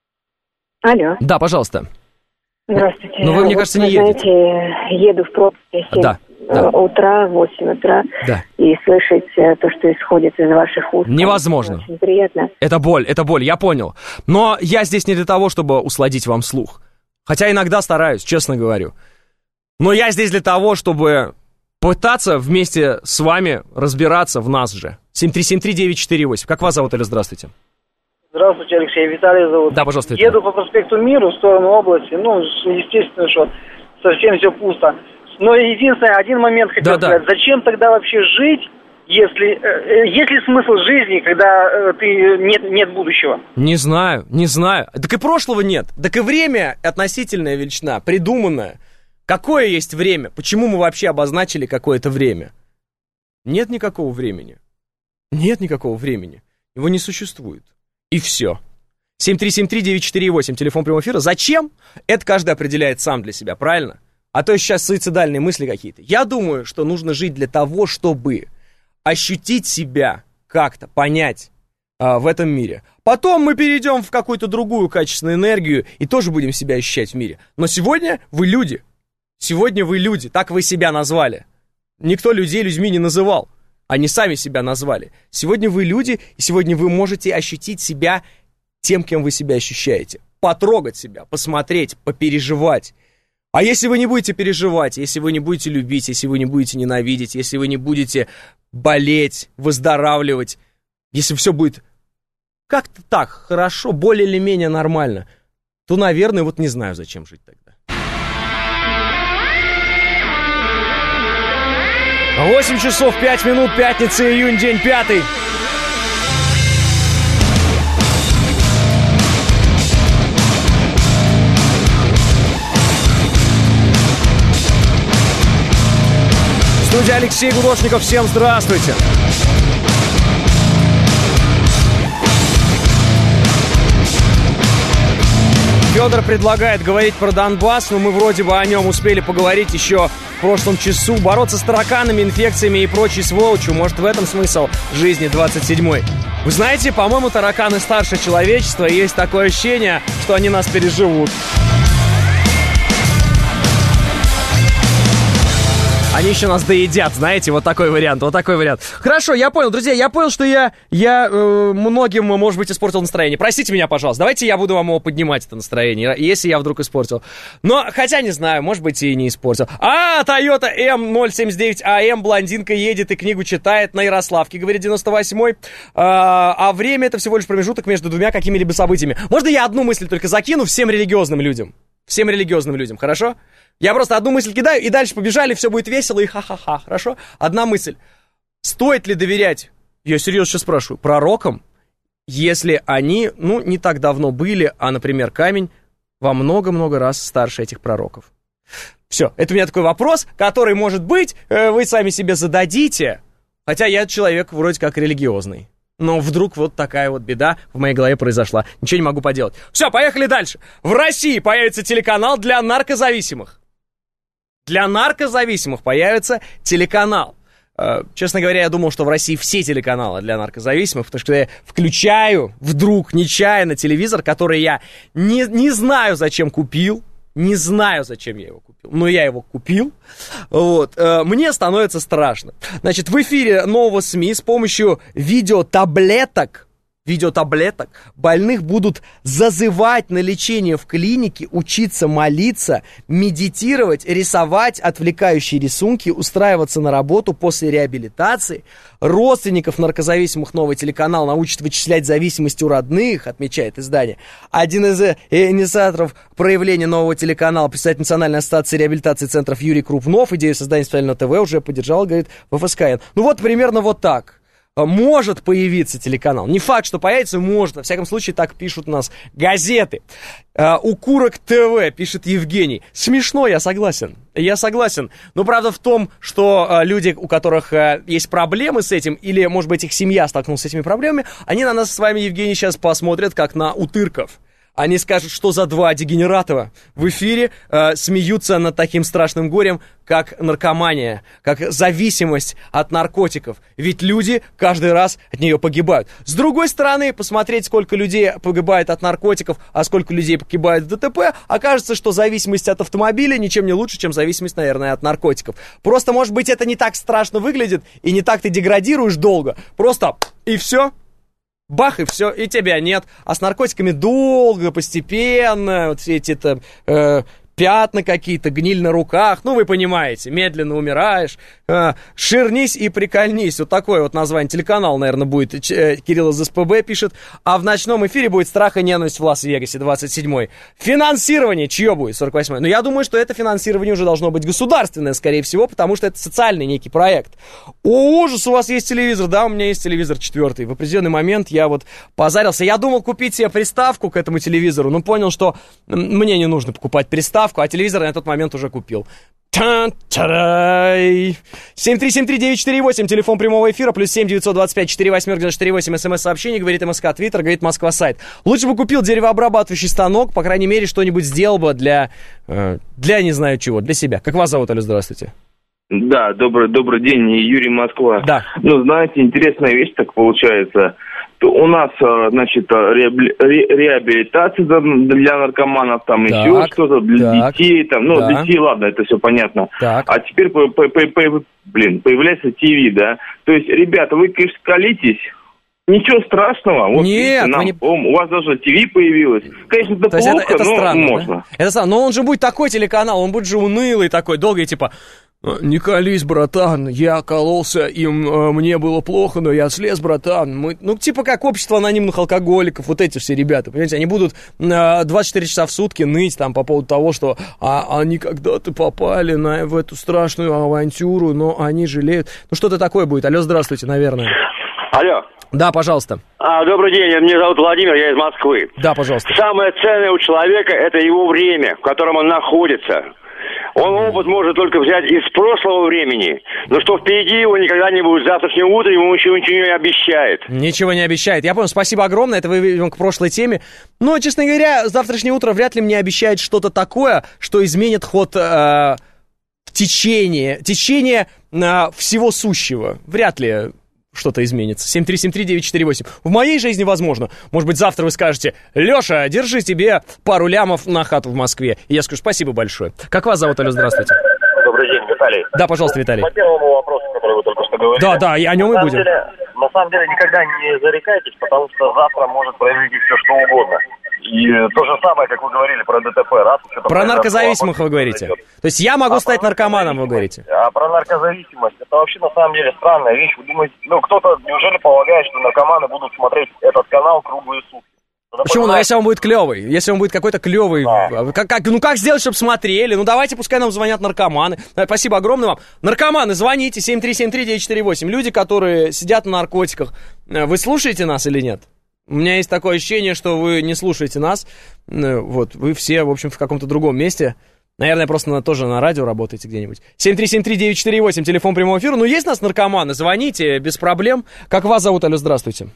Алло. Да, пожалуйста. Здравствуйте. Но вы, мне вот, кажется, не вы едете. Знаете, еду в пробке семь Да. Да. утра, восемь утра, да. И слышать то, что исходит из ваших уст. Невозможно. Очень приятно. Это боль, это боль, я понял. Но я здесь не для того, чтобы усладить вам слух. Хотя иногда стараюсь, честно говорю. Но я здесь для того, чтобы пытаться вместе с вами разбираться в нас же. семь три семь три девять четыре восемь. Как вас зовут, или здравствуйте? Здравствуйте, Алексей. Виталий зовут. Да, пожалуйста. Виталий. Еду по проспекту Миру в сторону области. Ну, естественно, что совсем все пусто. Но единственное, один момент хотел да, сказать. да. Зачем тогда вообще жить, если... Э, есть ли смысл жизни, когда э, ты нет, нет будущего? Не знаю, не знаю. Так и прошлого нет. Так и время относительная величина, придуманная. Какое есть время? Почему мы вообще обозначили какое-то время? Нет никакого времени. Нет никакого времени. Его не существует. И все. семь три семь три девять четыре восемь, телефон прямого эфира. Зачем? Это каждый определяет сам для себя, правильно? А то сейчас суицидальные мысли какие-то. Я думаю, что нужно жить для того, чтобы ощутить себя как-то, понять а, в этом мире. Потом мы перейдем в какую-то другую качественную энергию и тоже будем себя ощущать в мире. Но сегодня вы люди. Сегодня вы люди. Так вы себя назвали. Никто людей людьми не называл. Они сами себя назвали. Сегодня вы люди, и сегодня вы можете ощутить себя тем, кем вы себя ощущаете. Потрогать себя, посмотреть, попереживать. А если вы не будете переживать, если вы не будете любить, если вы не будете ненавидеть, если вы не будете болеть, выздоравливать, если все будет как-то так, хорошо, более или менее нормально, то, наверное, вот не знаю, зачем жить тогда. восемь часов пять минут, пятница, июнь, день пятый. Студия Алексей Гудошников, всем здравствуйте. Федор предлагает говорить про Донбасс, но мы вроде бы о нем успели поговорить еще в прошлом часу. Бороться с тараканами, инфекциями и прочей сволочью. Может, в этом смысл жизни двадцать седьмой. Вы знаете, по-моему, тараканы старше человечества, и есть такое ощущение, что они нас переживут. Они еще нас доедят, знаете, вот такой вариант, вот такой вариант. Хорошо, я понял, друзья, я понял, что я, я э, многим, может быть, испортил настроение. Простите меня, пожалуйста, давайте я буду вам его поднимать, это настроение, если я вдруг испортил. Но, хотя не знаю, может быть, и не испортил. А, Toyota эм ноль семьдесят девять а эм, блондинка едет и книгу читает на Ярославке, говорит девяносто восьмой. А, а время — это всего лишь промежуток между двумя какими-либо событиями. Можно я одну мысль только закину всем религиозным людям? Всем религиозным людям, хорошо? Я просто одну мысль кидаю, и дальше побежали, все будет весело, и ха-ха-ха, хорошо? Одна мысль. Стоит ли доверять, я серьезно сейчас спрашиваю, пророкам, если они, ну, не так давно были, а, например, камень во много-много раз старше этих пророков? Все, это у меня такой вопрос, который, может быть, вы сами себе зададите, хотя я человек вроде как религиозный. Но вдруг вот такая вот беда в моей голове произошла. Ничего не могу поделать. Все, поехали дальше. В России появится телеканал для наркозависимых. Для наркозависимых появится телеканал. Честно говоря, я думал, что в России все телеканалы для наркозависимых, потому что я включаю вдруг нечаянно телевизор, который я не, не знаю, зачем купил. Не знаю, зачем я его купил, но я его купил. Вот. Мне становится страшно. Значит, в эфире нового СМИ с помощью видеотаблеток, видеотаблеток больных будут зазывать на лечение в клинике, учиться молиться, медитировать, рисовать отвлекающие рисунки, устраиваться на работу после реабилитации. Родственников наркозависимых новый телеканал научит вычислять зависимость у родных, отмечает издание. Один из инициаторов проявления нового телеканала, представитель Национальной ассоциации реабилитации центров Юрий Крупнов, идею создания специального ТВ уже поддержал, говорит, в ФСКН. Ну вот примерно вот так. Может появиться телеканал. Не факт, что появится, может. Во всяком случае, так пишут у нас газеты. «Укурок ТВ», пишет Евгений. Смешно, я согласен. Я согласен. Но правда в том, что люди, у которых есть проблемы с этим, или, может быть, их семья столкнулась с этими проблемами, они на нас с вами, Евгений, сейчас посмотрят, как на утырков. Они скажут, что за два дегенератова в эфире э, смеются над таким страшным горем, как наркомания, как зависимость от наркотиков. Ведь люди каждый раз от нее погибают. С другой стороны, посмотреть, сколько людей погибает от наркотиков, а сколько людей погибает в ДТП, окажется, что зависимость от автомобиля ничем не лучше, чем зависимость, наверное, от наркотиков. Просто, может быть, это не так страшно выглядит, и не так ты деградируешь долго. Просто и все. Бах, и все, и тебя нет. А с наркотиками долго, постепенно, вот все эти-то э, пятна какие-то, гниль на руках, ну, вы понимаете, медленно умираешь. Э, ширнись и прикольнись. Вот такое вот название телеканала, наверное, будет. Э, Кирилл из СПБ пишет. А в ночном эфире будет «Страх и ненависть» в Лас-Вегасе, двадцать седьмой. Финансирование чье будет, сорок восьмой? Ну, я думаю, что это финансирование уже должно быть государственное, скорее всего, потому что это социальный некий проект. О, ужас, у вас есть телевизор. Да, у меня есть телевизор четвертый. В определенный момент я вот позарился. Я думал купить себе приставку к этому телевизору, но понял, что мне не нужно покупать приставку, а телевизор на тот момент уже купил. семь три семь три девять четыре восемь, телефон прямого эфира, плюс семь девятьсот двадцать пять четыре восемь девять четыре восемь, смс-сообщение, говорит МСК, Твиттер, говорит Москва, сайт. Лучше бы купил деревообрабатывающий станок, по крайней мере, что-нибудь сделал бы для, для не знаю чего, для себя. Как вас зовут, Алло, здравствуйте. Да, добрый, добрый день, Юрий, Москва. Да. Ну, знаете, интересная вещь так получается. У нас, значит, реабили... реабилитация для наркоманов, там так, еще что-то, для так, детей, там, ну, да. Для детей, ладно, это все понятно. Так. А теперь, по, по, по, по, блин, появляется ТВ, да? То есть, ребята, вы, конечно, колитесь, ничего страшного. Вот, нет, видите, нам, не... у вас даже ТВ появилось. Конечно, это То плохо, это, это но странно, можно. Да? Это странно, но он же будет такой телеканал, он будет же унылый такой, долгий, типа... Не колись, братан, я кололся, и э, мне было плохо, но я слез, братан. Мы, ну, типа как общество анонимных алкоголиков, вот эти все ребята, понимаете, они будут э, двадцать четыре часа в сутки ныть там по поводу того, что а, они когда-то попали на, в эту страшную авантюру, но они жалеют. Ну, что-то такое будет. Алло, здравствуйте, наверное. Алло. Да, пожалуйста. А, добрый день, меня зовут Владимир, я из Москвы. Да, пожалуйста. Самое ценное у человека – это его время, в котором он находится. Он опыт может только взять из прошлого времени, но что впереди его никогда не будет. Завтрашнего утра ему ничего, ничего не обещает. Ничего не обещает. Я понял, спасибо огромное, это вы ведем к прошлой теме. Но, честно говоря, завтрашнее утро вряд ли мне обещает что-то такое, что изменит ход э, течения, течение э, всего сущего. Вряд ли что-то изменится. семь три семь три девять четыре восемь. В моей жизни возможно. Может быть, завтра вы скажете: Леша, держи тебе пару лямов на хату в Москве. И я скажу: спасибо большое. Как вас зовут, Алло, здравствуйте? Добрый день, Виталий. Да, пожалуйста, Виталий. По первому вопросу, который вы только что говорили. Да, да, и о нем и будем. Деле, на самом деле, никогда не зарекайтесь, потому что завтра может произойти все, что угодно. И то же самое, как вы говорили про ДТП. Раз, про наркозависимых вы говорите? То есть я могу а стать наркоманом, вы говорите? А про наркозависимость, это вообще на самом деле странная вещь. Вы думаете, ну кто-то неужели полагает, что наркоманы будут смотреть этот канал круглые сутки? Почему? Ну, если он будет клевый, если он будет какой-то клевый, да. как, как, ну как сделать, чтобы смотрели? Ну давайте, пускай нам звонят наркоманы. Спасибо огромное вам. Наркоманы, звоните, семь три семь три девять четыре восемь. Люди, которые сидят на наркотиках, вы слушаете нас или нет? У меня есть такое ощущение, что вы не слушаете нас. Вот, вы все, в общем, в каком-то другом месте. Наверное, просто на, тоже на радио работаете где-нибудь. семь три семь три девять четыре восемь, телефон прямого эфира. Ну, есть у нас наркоманы, звоните, без проблем. Как вас зовут, алло, здравствуйте.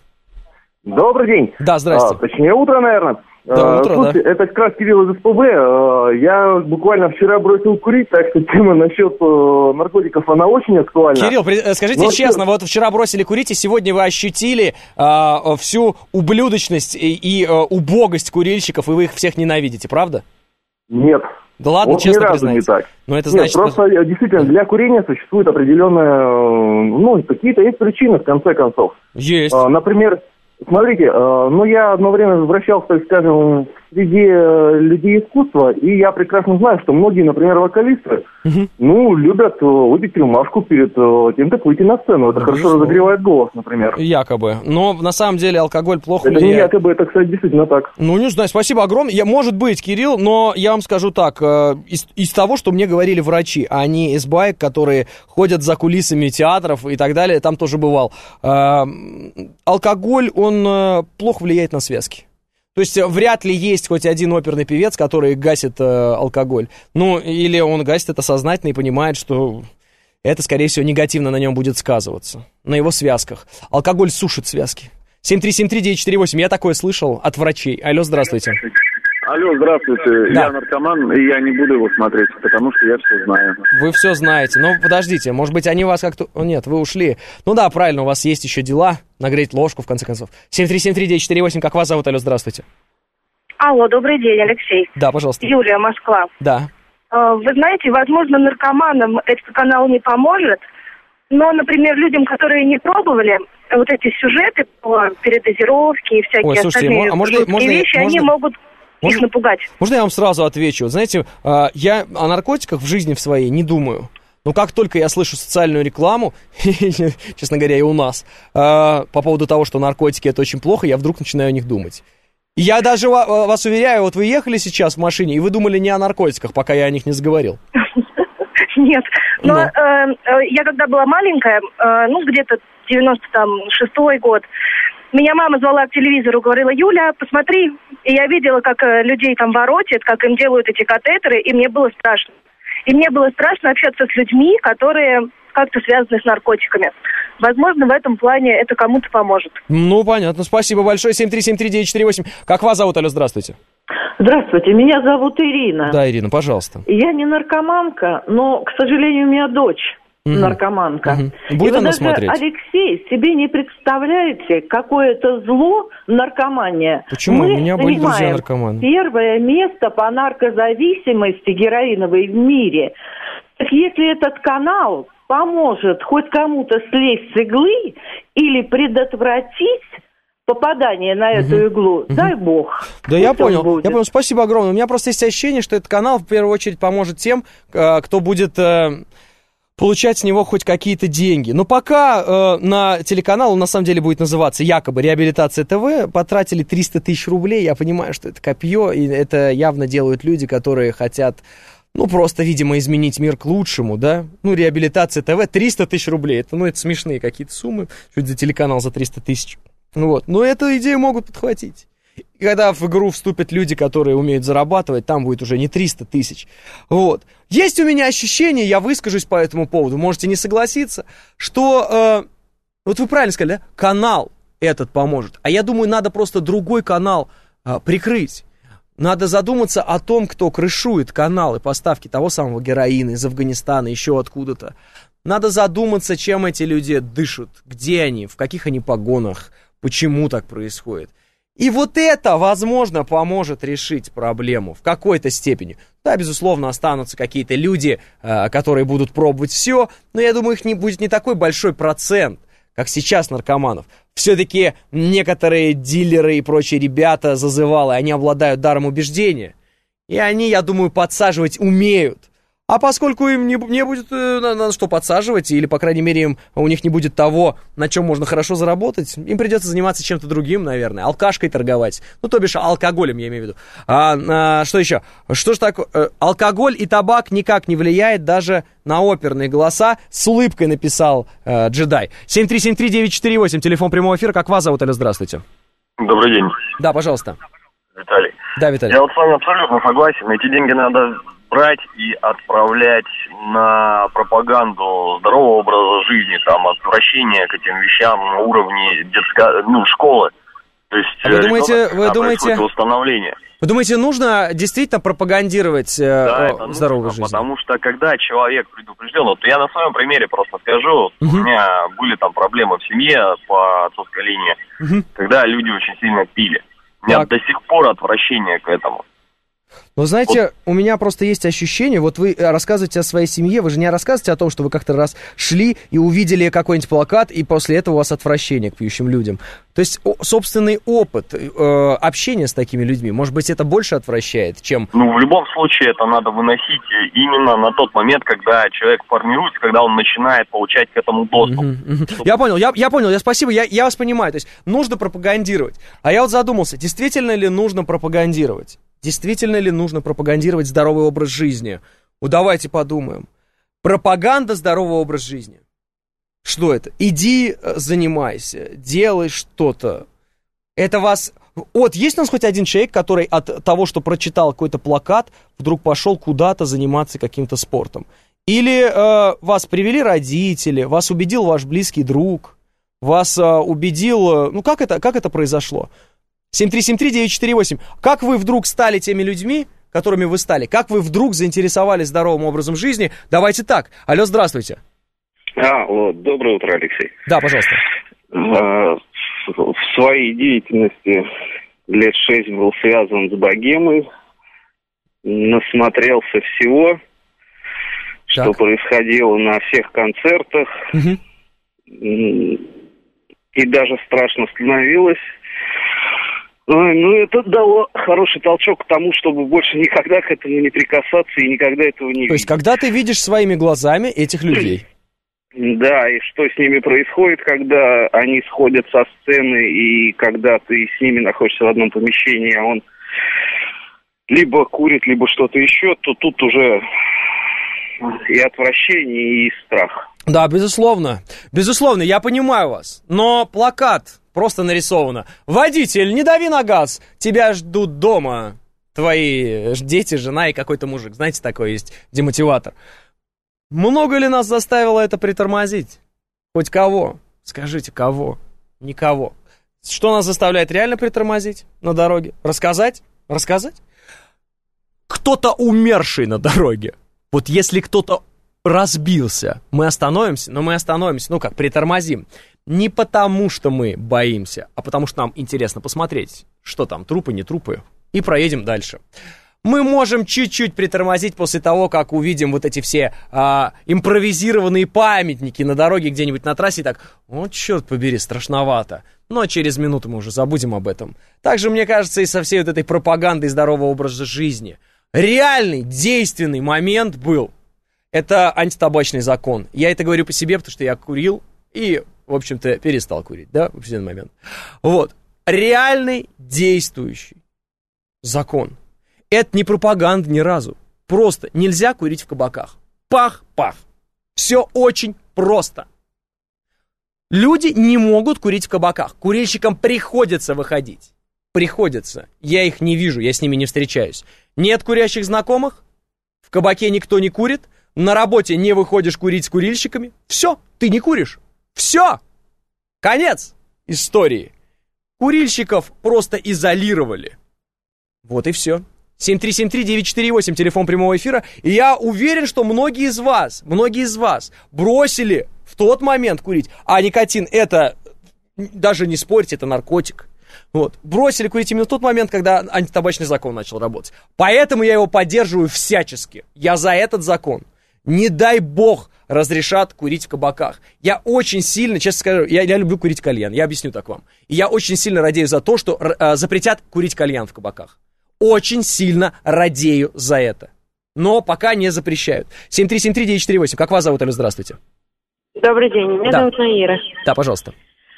Добрый день. Да, здрасте. А, точнее, утро, наверное. Да, а, утро, слушайте, да. это как раз Кирилл из СПБ. А, я буквально вчера бросил курить, так что тема насчет а, наркотиков, она очень актуальна. Кирилл, скажите Но честно, все... вот вчера бросили курить, и сегодня вы ощутили а, всю ублюдочность и, и а, убогость курильщиков, и вы их всех ненавидите, правда? Нет. Да ладно, вот честно ни разу признайте. не так. Но это Нет, значит, просто что... действительно для курения существует определенная, ну, какие-то есть причины, в конце концов. Есть. А, например, смотрите, а, ну, я одно время вращался, так скажем, среди людей искусства, и я прекрасно знаю, что многие, например, вокалисты, угу. ну, любят выпить рюмашку перед тем, как выйти на сцену. Это ну, хорошо разогревает голос, например. Якобы. Но на самом деле алкоголь плохо это влияет. Не якобы, это, кстати, действительно так. Ну, не знаю, спасибо огромное. Я, может быть, Кирилл, но я вам скажу так, э, из, из того, что мне говорили врачи, а не из баек, которые ходят за кулисами театров и так далее, там тоже бывал. Э, алкоголь, он э, плохо влияет на связки. То есть вряд ли есть хоть один оперный певец, который гасит э, алкоголь. Ну, или он гасит это сознательно и понимает, что это, скорее всего, негативно на нем будет сказываться, на его связках. Алкоголь сушит связки. семь три семь три девять четыре восемь, я такое слышал от врачей. Алло, здравствуйте. Алло, здравствуйте. Да. Я наркоман, и я не буду его смотреть, потому что я все знаю. Вы все знаете. Ну, подождите, может быть, они вас как-то... О, нет, вы ушли. Ну да, правильно, у вас есть еще дела. Нагреть ложку, в конце концов. семь три семь три девять четыре восемь, как вас зовут? Алло, здравствуйте. Алло, добрый день, Алексей. Да, пожалуйста. Юлия, Москва. Да. Вы знаете, возможно, наркоманам этот канал не поможет, но, например, людям, которые не пробовали вот эти сюжеты по передозировке и всякие Ой, слушайте, остальные а можно, можно, вещи, можно... они могут... Можно, их напугать. Можно я вам сразу отвечу? Вот знаете, я о наркотиках в жизни в своей не думаю. Но как только я слышу социальную рекламу, честно говоря, и у нас, по поводу того, что наркотики это очень плохо, я вдруг начинаю о них думать. И я даже вас уверяю, вот вы ехали сейчас в машине, и вы думали не о наркотиках, пока я о них не заговорил. Нет, но, но. Э, я когда была маленькая, э, ну где-то девяносто шестой год, меня мама звала к телевизору, говорила: Юля, посмотри. И я видела, как людей там воротят, как им делают эти катетеры, и мне было страшно. И мне было страшно общаться с людьми, которые как-то связаны с наркотиками. Возможно, в этом плане это кому-то поможет. Ну, понятно. Спасибо большое. семь три семь три девять четыре восемь. Как вас зовут? Алло, здравствуйте. Здравствуйте, меня зовут Ирина. Да, Ирина, пожалуйста. Я не наркоманка, но, к сожалению, у меня дочь. Угу. Наркоманка. Угу. Будет она смотреть? Алексей, себе не представляете, какое это зло наркомания. Почему? Мы У меня были друзья наркоманы. Первое место по наркозависимости героиновой в мире. Так если этот канал поможет хоть кому-то слезть с иглы или предотвратить попадание на эту угу. иглу, угу. дай бог. Да, я понял, будет. я понял, спасибо огромное. У меня просто есть ощущение, что этот канал в первую очередь поможет тем, кто будет получать с него хоть какие-то деньги. Но пока э, на телеканал он на самом деле будет называться якобы «Реабилитация ТВ», потратили триста тысяч рублей, я понимаю, что это копье, и это явно делают люди, которые хотят, ну, просто, видимо, изменить мир к лучшему, да? Ну, «Реабилитация ТВ», триста тысяч рублей, это, ну, это смешные какие-то суммы, чуть за телеканал за триста тысяч. Вот, но эту идею могут подхватить. И когда в игру вступят люди, которые умеют зарабатывать, там будет уже не триста тысяч. Вот. Есть у меня ощущение, я выскажусь по этому поводу, можете не согласиться, что, э, вот вы правильно сказали, да, канал этот поможет. А я думаю, надо просто другой канал э, прикрыть. Надо задуматься о том, кто крышует каналы поставки того самого героина из Афганистана, еще откуда-то. Надо задуматься, чем эти люди дышат, где они, в каких они погонах, почему так происходит. И вот это, возможно, поможет решить проблему в какой-то степени. Да, безусловно, останутся какие-то люди, которые будут пробовать все, но я думаю, их не будет не такой большой процент, как сейчас наркоманов. Все-таки некоторые дилеры и прочие ребята, зазывалы, они обладают даром убеждения. И они, я думаю, подсаживать умеют. А поскольку им не, не будет, надо, надо что, подсаживать, или, по крайней мере, им, у них не будет того, на чем можно хорошо заработать, им придется заниматься чем-то другим, наверное, алкашкой торговать. Ну, то бишь, алкоголем, я имею в виду. А, а, что еще? Что ж такое? Алкоголь и табак никак не влияет даже на оперные голоса. С улыбкой написал э, джедай. семь три семь три девять четыре восемь, телефон прямого эфира. Как вас зовут, Алло, здравствуйте. Добрый день. Да, пожалуйста. Виталий. Да, Виталий. Я вот с вами абсолютно согласен. Эти деньги надо брать и отправлять на пропаганду здорового образа жизни, там, отвращение к этим вещам на уровне детской, ну, школы. То есть, а вы думаете, ребенок, вы думаете, установление. Вы думаете, нужно действительно пропагандировать э, да, о, здоровую нужно, жизнь? Потому что когда человек предупрежден, вот я на своем примере просто скажу, угу. у меня были там проблемы в семье по отцовской линии, угу. когда люди очень сильно пили. У меня так. до сих пор отвращение к этому. Ну, знаете, вот. у меня просто есть ощущение, вот вы рассказываете о своей семье, вы же не рассказываете о том, что вы как-то раз шли и увидели какой-нибудь плакат, и после этого у вас отвращение к пьющим людям. То есть собственный опыт э, общения с такими людьми, может быть, это больше отвращает, чем... Ну, в любом случае это надо выносить именно на тот момент, когда человек формируется, когда он начинает получать к этому доступ. Uh-huh, uh-huh. Чтобы... Я понял, я, я понял, я спасибо, я, я вас понимаю, то есть нужно пропагандировать. А я вот задумался, действительно ли нужно пропагандировать? Действительно ли нужно пропагандировать здоровый образ жизни? Ну, давайте подумаем. Пропаганда здорового образа жизни. Что это? Иди, занимайся, делай что-то. Это вас... Вот, есть у нас хоть один человек, который от того, что прочитал какой-то плакат, вдруг пошел куда-то заниматься каким-то спортом? Или э, вас привели родители, вас убедил ваш близкий друг, вас э, убедил... Ну, как это, как это произошло? семь три семь три девять четыре восемь. Как вы вдруг стали теми людьми, которыми вы стали? Как вы вдруг заинтересовались здоровым образом жизни? Давайте так. Алло, здравствуйте. А, вот, доброе утро, Алексей. Да, пожалуйста. А, в своей деятельности лет шесть был связан с богемой, насмотрелся всего, так. что происходило на всех концертах, угу. и даже страшно становилось. Ой, ну, это дало хороший толчок к тому, чтобы больше никогда к этому не прикасаться и никогда этого не видеть. То есть, когда ты видишь своими глазами этих людей? Да, и что с ними происходит, когда они сходят со сцены, и когда ты с ними находишься в одном помещении, а он либо курит, либо что-то еще, то тут уже и отвращение, и страх. Да, безусловно. Безусловно, я понимаю вас. Но плакат... Просто нарисовано. Водитель, не дави на газ, тебя ждут дома твои дети, жена и какой-то мужик. Знаете, такой есть демотиватор. Много ли нас заставило это притормозить? Хоть кого? Скажите, кого? Никого. Что нас заставляет реально притормозить на дороге? Рассказать? Рассказать? Кто-то умерший на дороге. Вот если кто-то разбился, мы остановимся, но мы остановимся, ну как, притормозим. Не потому, что мы боимся, а потому, что нам интересно посмотреть, что там, трупы, не трупы, и проедем дальше. Мы можем чуть-чуть притормозить после того, как увидим вот эти все а, импровизированные памятники на дороге где-нибудь на трассе, и так, о, черт побери, страшновато. Но через минуту мы уже забудем об этом. Также, мне кажется, и со всей вот этой пропагандой здорового образа жизни. Реальный, действенный момент был. Это антитабачный закон. Я это говорю по себе, потому что я курил и... в общем-то, перестал курить, да, в определенный момент. Вот. Реальный, действующий закон. Это не пропаганда ни разу. Просто нельзя курить в кабаках. Пах-пах. Все очень просто. Люди не могут курить в кабаках. Курильщикам приходится выходить. Приходится. Я их не вижу, я с ними не встречаюсь. Нет курящих знакомых, в кабаке никто не курит, на работе не выходишь курить с курильщиками. Все, ты не куришь. Все! Конец истории. Курильщиков просто изолировали. Вот и все. семь три семь три девять четыре восемь, телефон прямого эфира. И я уверен, что многие из вас, многие из вас бросили в тот момент курить. А никотин это, даже не спорьте, это наркотик. Вот. Бросили курить именно в тот момент, когда антитабачный закон начал работать. Поэтому я его поддерживаю всячески. Я за этот закон. Не дай бог разрешат курить в кабаках. Я очень сильно, честно скажу, я, я люблю курить кальян, я объясню так вам. И я очень сильно радею за то, что э, запретят курить кальян в кабаках. Очень сильно радею за это. но пока не запрещают. семь три семь три девять четыре восемь. Как вас зовут, Алло, здравствуйте. Добрый день, меня да. зовут Наира. Да, пожалуйста.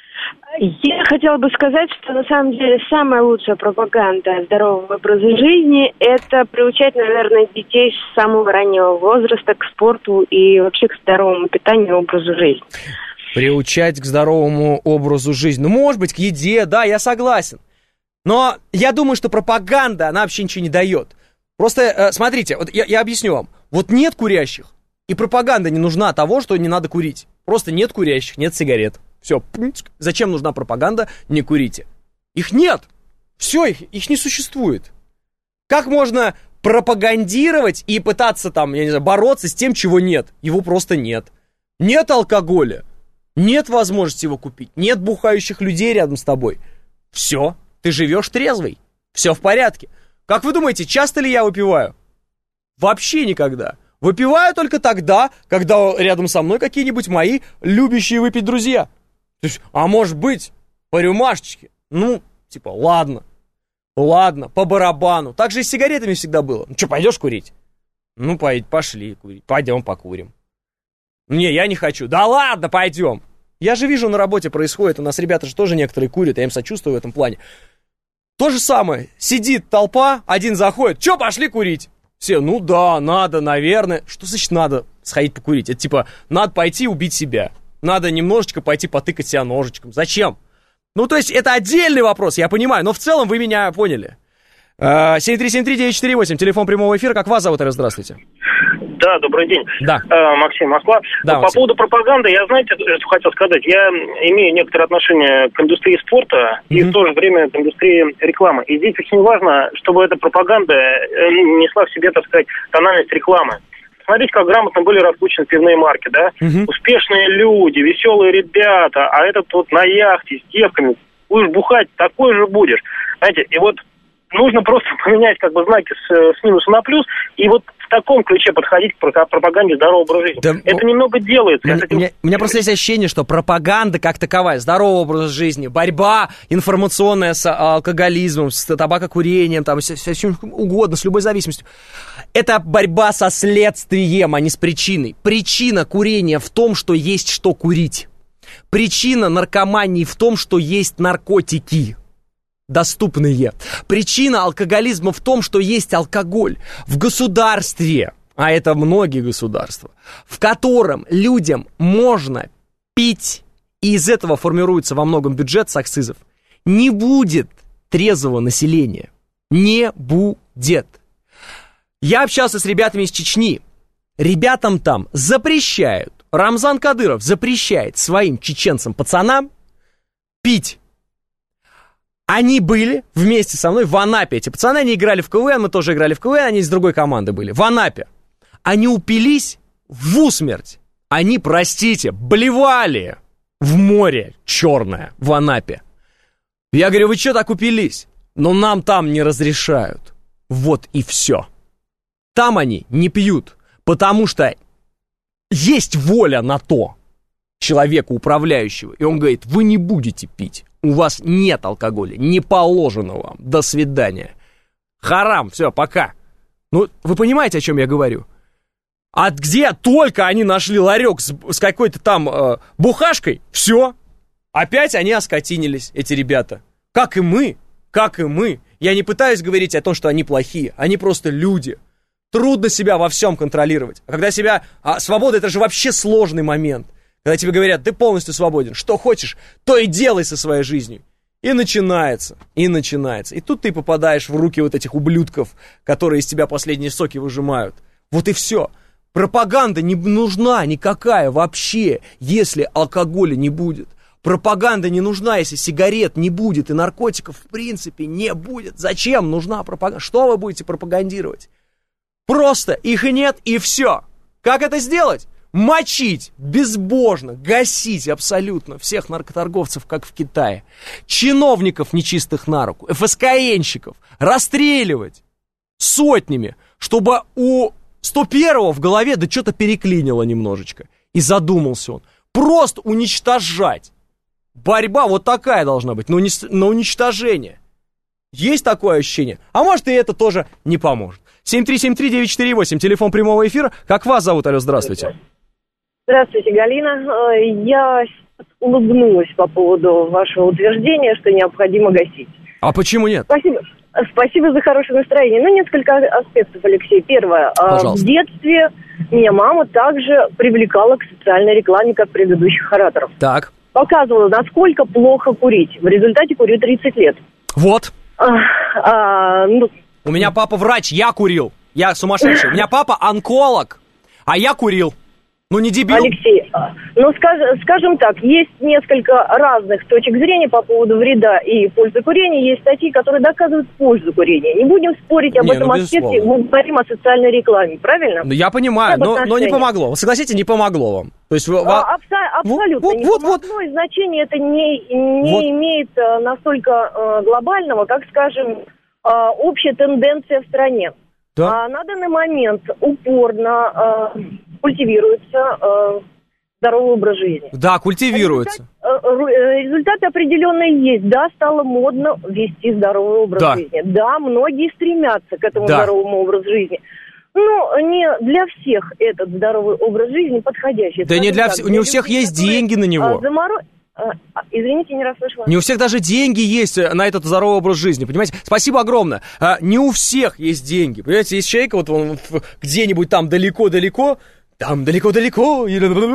Я хотела бы сказать, что на самом деле самая лучшая пропаганда здорового образа жизни – это приучать, наверное, детей с самого раннего возраста к спорту и вообще к здоровому питанию и образу жизни. Приучать к здоровому образу жизни. Ну, может быть, к еде, да, я согласен. Но я думаю, что пропаганда, она вообще ничего не дает. Просто, э, смотрите, вот я, я объясню вам. Вот нет курящих, и пропаганда не нужна того, что не надо курить. Просто нет курящих, нет сигарет. Все, зачем нужна пропаганда? Не курите. Их нет. Все, их, их не существует. Как можно пропагандировать и пытаться там, я не знаю, бороться с тем, чего нет? Его просто нет. Нет алкоголя. Нет возможности его купить. Нет бухающих людей рядом с тобой. Все, ты живешь трезвый. Все в порядке. Как вы думаете, часто ли я выпиваю? Вообще никогда. Выпиваю только тогда, когда рядом со мной какие-нибудь мои любящие выпить друзья. То есть, а может быть, по рюмашечке. Ну, типа, ладно. Ладно, по барабану. Так же и с сигаретами всегда было. Ну что, пойдешь курить? Ну, пошли курить. Пойдем покурим. Не, я не хочу. Да ладно, пойдем. Я же вижу, на работе происходит. У нас ребята же тоже некоторые курят. Я им сочувствую в этом плане. То же самое. Сидит толпа, один заходит. Че, пошли курить? Все, ну да, надо, наверное. Что значит надо сходить покурить? Это типа, надо пойти убить себя. Надо немножечко пойти потыкать себя ножичком. Зачем? Ну, то есть, это отдельный вопрос, я понимаю. Но в целом вы меня поняли. семь три семь три девять четыре восемь, телефон прямого эфира. Как вас зовут, Алло, здравствуйте. Да, добрый день. Да. Э, Максим, Москва. Да, По Максим. поводу пропаганды, я, знаете, что хотел сказать. Я имею некоторое отношение к индустрии спорта mm-hmm. и в то же время к индустрии рекламы. И здесь очень важно, чтобы эта пропаганда несла в себе, так сказать, тональность рекламы. Смотрите, как грамотно были раскручены пивные марки, да? Mm-hmm. Успешные люди, веселые ребята, а этот вот на яхте с девками, будешь бухать, такой же будешь. Знаете, и вот нужно просто поменять как бы знаки с, с минуса на плюс, и вот в таком ключе подходить к пропаганде здорового образа жизни. Да, это немного делается. У меня, этим... у, меня, у меня просто есть ощущение, что пропаганда как таковая, здоровый образ жизни, борьба информационная с алкоголизмом, с табакокурением, там, с, с чем угодно, с любой зависимостью, это борьба со следствием, а не с причиной. Причина курения в том, что есть что курить. Причина наркомании в том, что есть наркотики доступные. Причина алкоголизма в том, что есть алкоголь. В государстве, а это многие государства, в котором людям можно пить, и из этого формируется во многом бюджет с акцизов, не будет трезвого населения. Не будет. Я общался с ребятами из Чечни. Ребятам там запрещают, Рамзан Кадыров запрещает своим чеченцам-пацанам пить. Они были вместе со мной в Анапе. Эти пацаны, они играли в КВН, мы тоже играли в КВН, они из другой команды были. В Анапе. Они упились в усмерть. Они, простите, блевали в море черное в Анапе. Я говорю, вы что так упились? Но нам там не разрешают. Вот и все. Там они не пьют, потому что есть воля на то человека управляющего. И он говорит, вы не будете пить. У вас нет алкоголя, не положено вам. До свидания. Харам, все, пока. Ну, вы понимаете, о чем я говорю? А где только они нашли ларек с, с какой-то там э, бухашкой, все. Опять они оскотинились, эти ребята. Как и мы, как и мы. Я не пытаюсь говорить о том, что они плохие. Они просто люди. Трудно себя во всем контролировать. А когда себя... А свобода, это же вообще сложный момент. Когда тебе говорят, ты полностью свободен, что хочешь, то и делай со своей жизнью. И начинается, и начинается. И тут ты попадаешь в руки вот этих ублюдков, которые из тебя последние соки выжимают. Вот и все. Пропаганда не нужна никакая вообще, если алкоголя не будет. Пропаганда не нужна, если сигарет не будет, и наркотиков в принципе не будет. Зачем нужна пропаганда? Что вы будете пропагандировать? Просто их и нет, и все. Как это сделать? Мочить безбожно, гасить абсолютно всех наркоторговцев, как в Китае, чиновников нечистых на руку, эф эс ка энщиков, расстреливать сотнями, чтобы у сто первого в голове да что-то переклинило немножечко, и задумался он. Просто уничтожать. Борьба вот такая должна быть, но не, на уничтожение. Есть такое ощущение. А может, и это тоже не поможет. семь три семь три девять четыре восемь, телефон прямого эфира. Как вас зовут? Алло, здравствуйте. Здравствуйте, Галина. Я улыбнулась по поводу вашего утверждения, что необходимо гасить. А почему нет? Спасибо. Спасибо за хорошее настроение. Ну, несколько аспектов, Алексей. Первое. Пожалуйста. В детстве меня мама также привлекала к социальной рекламе, как предыдущих ораторов. Так. Показывала, насколько плохо курить. В результате курю тридцать лет. Вот. А, а, ну... У меня папа врач, я курил. Я сумасшедший. У меня папа онколог, а я курил. Ну, не дебил. Алексей, ну, скажем, скажем так, есть несколько разных точек зрения по поводу вреда и пользы курения. Есть статьи, которые доказывают пользу курения. Не будем спорить об не, этом ну, аспекте, мы говорим о социальной рекламе, правильно? Ну, я понимаю, но, но не помогло. Вы согласитесь, не помогло вам. То есть, а, абсо- абсолютно вот, не вот, помогло, вот. И значение это не, не вот. имеет а, настолько а, глобального, как, скажем, а, общая тенденция в стране. Да. А на данный момент упорно а, культивируется а, здоровый образ жизни. Да, культивируется. Результат, результаты определенные есть. Да, стало модно вести здоровый образ да. жизни. Да, многие стремятся к этому да. здоровому образу жизни. Но не для всех этот здоровый образ жизни подходящий. Да не для всех, не у всех есть деньги на него. Заморо... Извините, не расслышала. Не у всех даже деньги есть на этот здоровый образ жизни, понимаете? Спасибо огромное. Не у всех есть деньги, понимаете? Есть человек, вот он где-нибудь там далеко-далеко, там далеко-далеко,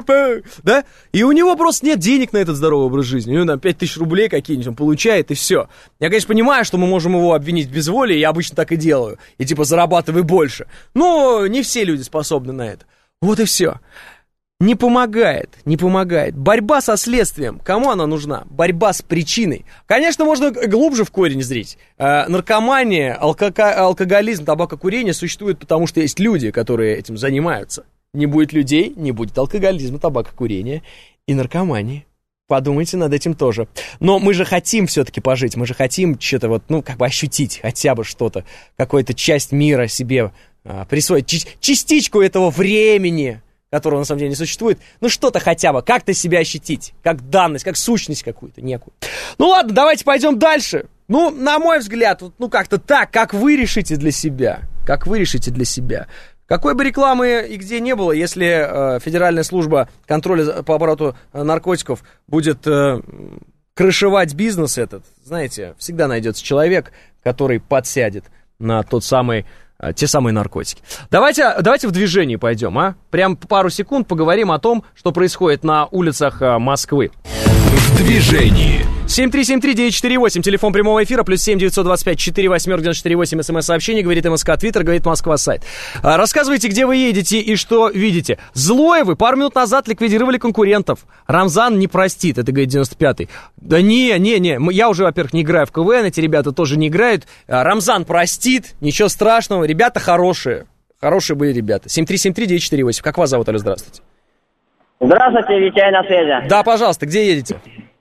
да? И у него просто нет денег на этот здоровый образ жизни. У него там пять тысяч рублей какие-нибудь он получает, и все. Я, конечно, понимаю, что мы можем его обвинить в безволии, я обычно так и делаю. И типа зарабатывай больше. Но не все люди способны на это. Вот и все. Не помогает, не помогает. Борьба со следствием. Кому она нужна? Борьба с причиной. Конечно, можно глубже в корень зрить. Э, наркомания, алкока- алкоголизм, табакокурение существует, потому что есть люди, которые этим занимаются. Не будет людей, не будет алкоголизма, табакокурения и наркомании. Подумайте над этим тоже. Но мы же хотим все-таки пожить, мы же хотим что-то вот, ну, как бы ощутить хотя бы что-то, какую-то часть мира себе э, присвоить, ч- частичку этого времени, которого на самом деле не существует, ну что-то хотя бы, как-то себя ощутить, как данность, как сущность какую-то некую. Ну ладно, давайте пойдем дальше. Ну, на мой взгляд, ну как-то так, как вы решите для себя, как вы решите для себя. Какой бы рекламы и где не было, если э, Федеральная служба контроля по обороту наркотиков будет э, крышевать бизнес этот, знаете, всегда найдется человек, который подсядет на тот самый те самые наркотики. Давайте, давайте в движении пойдем, а? Прям пару секунд поговорим о том, что происходит на улицах Москвы. В движении. семь три семь три девять четыре восемь, телефон прямого эфира, плюс семь девятьсот двадцать пять четыре восемь девять четыре восемь, смс-сообщение, говорит МСК, Твиттер, говорит Москва, сайт. А, рассказывайте, где вы едете и что видите. Злоевы пару минут назад ликвидировали конкурентов. Рамзан не простит, это говорит девяносто пятый. Да не, не, не, я уже, во-первых, не играю в КВН, эти ребята тоже не играют. А, Рамзан простит, ничего страшного, ребята хорошие. Хорошие были ребята. семь три семь три девять четыре восемь, как вас зовут, алло, здравствуйте. Здравствуйте, Витя, на связи. Да, пожалуйста, где едете?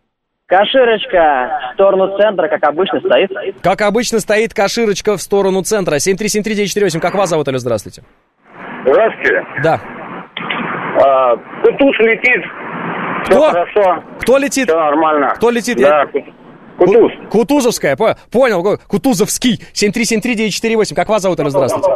Каширочка в сторону центра, как обычно, стоит. Как обычно стоит Каширочка в сторону центра. семь три семь три девять четыре восемь. Как вас зовут, алло, здравствуйте. Здравствуйте. Да. А, Кутуз летит. Все Кто? хорошо. Кто летит? Все нормально. Кто летит? Да, Я... Кутуз. Кутузовская, понял, Кутузовский. семь три семь три девять четыре восемь. Как вас зовут, алло, здравствуйте.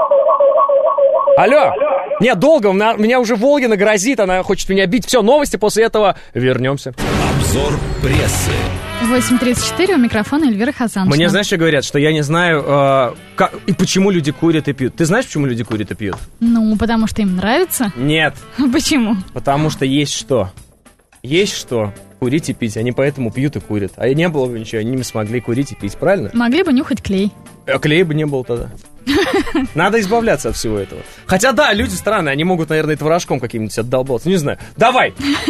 Алло. Нет, долго, меня уже Волгина грозит, она хочет меня бить. Все, новости, после этого вернемся. Обзор прессы. восемь тридцать четыре, у микрофона Эльвира Хасановна. Мне, знаешь, что говорят? Что я не знаю, э, как, и почему люди курят и пьют. Ты знаешь, почему люди курят и пьют? Ну, потому что им нравится? Нет. Почему? Потому что есть что. Есть что курить и пить. Они поэтому пьют и курят. А не было бы ничего, они не смогли курить и пить, правильно? Могли бы нюхать клей. А клея бы не было тогда. Надо избавляться от всего этого. Хотя да, люди странные, они могут, наверное, творожком каким-нибудь отдолбаться. Не знаю. Давай!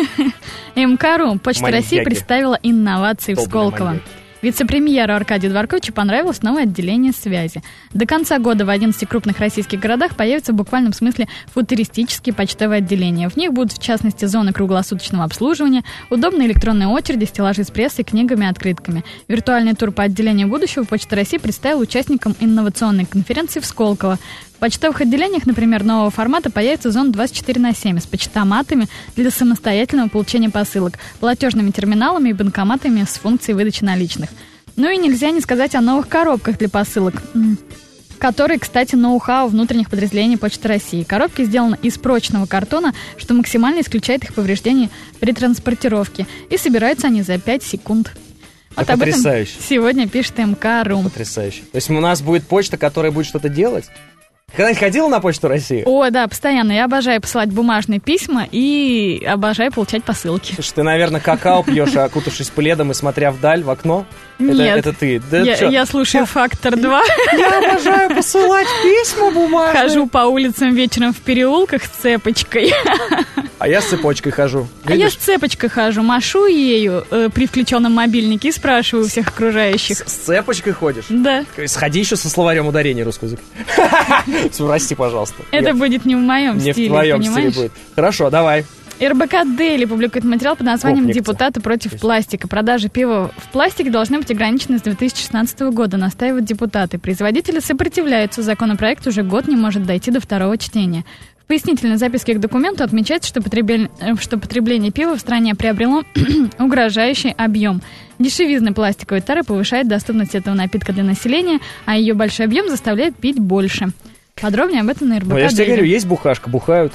МКРУ. Почта Маньяки. России представила инновации в Сколково. Маньяки. Вице-премьеру Аркадию Дворковичу понравилось новое отделение связи. До конца года в одиннадцати крупных российских городах появятся в буквальном смысле футуристические почтовые отделения. В них будут, в частности, зоны круглосуточного обслуживания, удобные электронные очереди, стеллажи с прессой, книгами и открытками. Виртуальный тур по отделению будущего Почта России представил участникам инновационной конференции в Сколково. В почтовых отделениях, например, нового формата появится зона двадцать четыре на семь с почтоматами для самостоятельного получения посылок, платежными терминалами и банкоматами с функцией выдачи наличных. Ну и нельзя не сказать о новых коробках для посылок, которые, кстати, ноу-хау внутренних подразделений Почты России. Коробки сделаны из прочного картона, что максимально исключает их повреждения при транспортировке. И собираются они за пять секунд. Вот Это об потрясающе. этом сегодня пишет МК.ру. Потрясающе. То есть у нас будет почта, которая будет что-то делать? Когда-нибудь ходила на Почту России? О, да, постоянно. Я обожаю посылать бумажные письма и обожаю получать посылки. Слушай, ты, наверное, какао пьешь, окутавшись пледом и смотря вдаль в окно? Нет. Это, это ты. Да я, чё? я слушаю «Фактор два». Я обожаю посылать письма бумажные. Хожу по улицам вечером в переулках с цепочкой. А я с цепочкой хожу. А я с цепочкой хожу, машу ею э, при включенном мобильнике и спрашиваю у всех окружающих. С, с цепочкой ходишь? Да. Сходи еще со словарем ударения русского языка. Прости, пожалуйста. Это будет не в моем стиле, Не в твоем стиле будет. Хорошо, давай. РБК Дейли публикует материал под названием «Депутаты против пластика». Продажи пива в пластике должны быть ограничены с две тысячи шестнадцатого года, настаивают депутаты. Производители сопротивляются. Законопроект уже год не может дойти до второго чтения. В пояснительной записке к документу отмечается, что, потребель... что потребление пива в стране приобрело угрожающий объем. Дешевизна пластиковой тары повышает доступность этого напитка для населения, а ее большой объем заставляет пить больше. Подробнее об этом на РБК. Ну, я же тебе говорю, есть бухашка, бухают.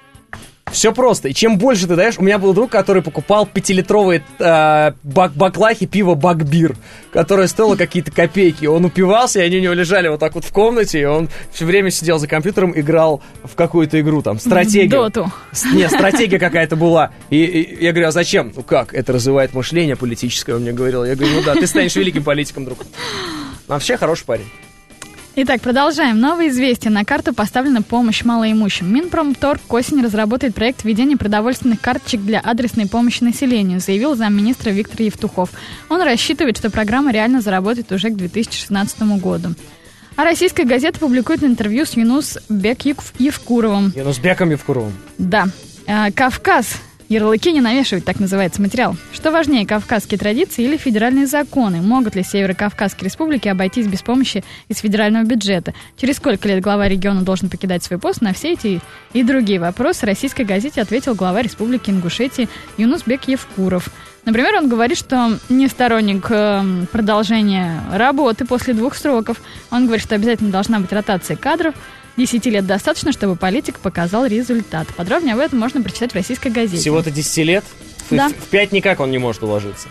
Все просто. И чем больше ты даешь... У меня был друг, который покупал пятилитровые э, бак баклахи пива «Бакбир», которое стоило какие-то копейки. Он упивался, и они у него лежали вот так вот в комнате, и он все время сидел за компьютером, играл в какую-то игру, там, стратегию. Доту. Нет, стратегия какая-то была. И, и я говорю, а зачем? Ну как? Это развивает мышление политическое, он мне говорил. Я говорю, ну да, ты станешь великим политиком, друг. Вообще хороший парень. Итак, продолжаем. Новое известие. На карту поставлена помощь малоимущим. Минпромторг к осени разработает проект введения продовольственных карточек для адресной помощи населению, заявил замминистра Виктор Евтухов. Он рассчитывает, что программа реально заработает уже к две тысячи шестнадцатому году. А российская газета публикует интервью с Юнус Бек Евкуровым. Юнус Беком Евкуровым. Да. Кавказ. Ярлыки не навешивать, так называется материал. Что важнее, кавказские традиции или федеральные законы? Могут ли северо-кавказские республики обойтись без помощи из федерального бюджета? Через сколько лет глава региона должен покидать свой пост? На все эти и другие вопросы российской газете ответил глава республики Ингушетии Юнусбек Евкуров. Например, он говорит, что не сторонник э, продолжения работы после двух сроков. Он говорит, что обязательно должна быть ротация кадров. Десяти лет достаточно, чтобы политик показал результат. Подробнее об этом можно прочитать в российской газете. Всего-то десять лет? Да. В, в пять никак он не может уложиться.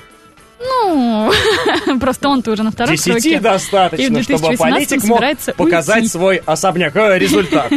Ну, просто он-то уже на втором сроке. Десяти достаточно, чтобы политик мог показать уйти. Свой особняк. Э, результат.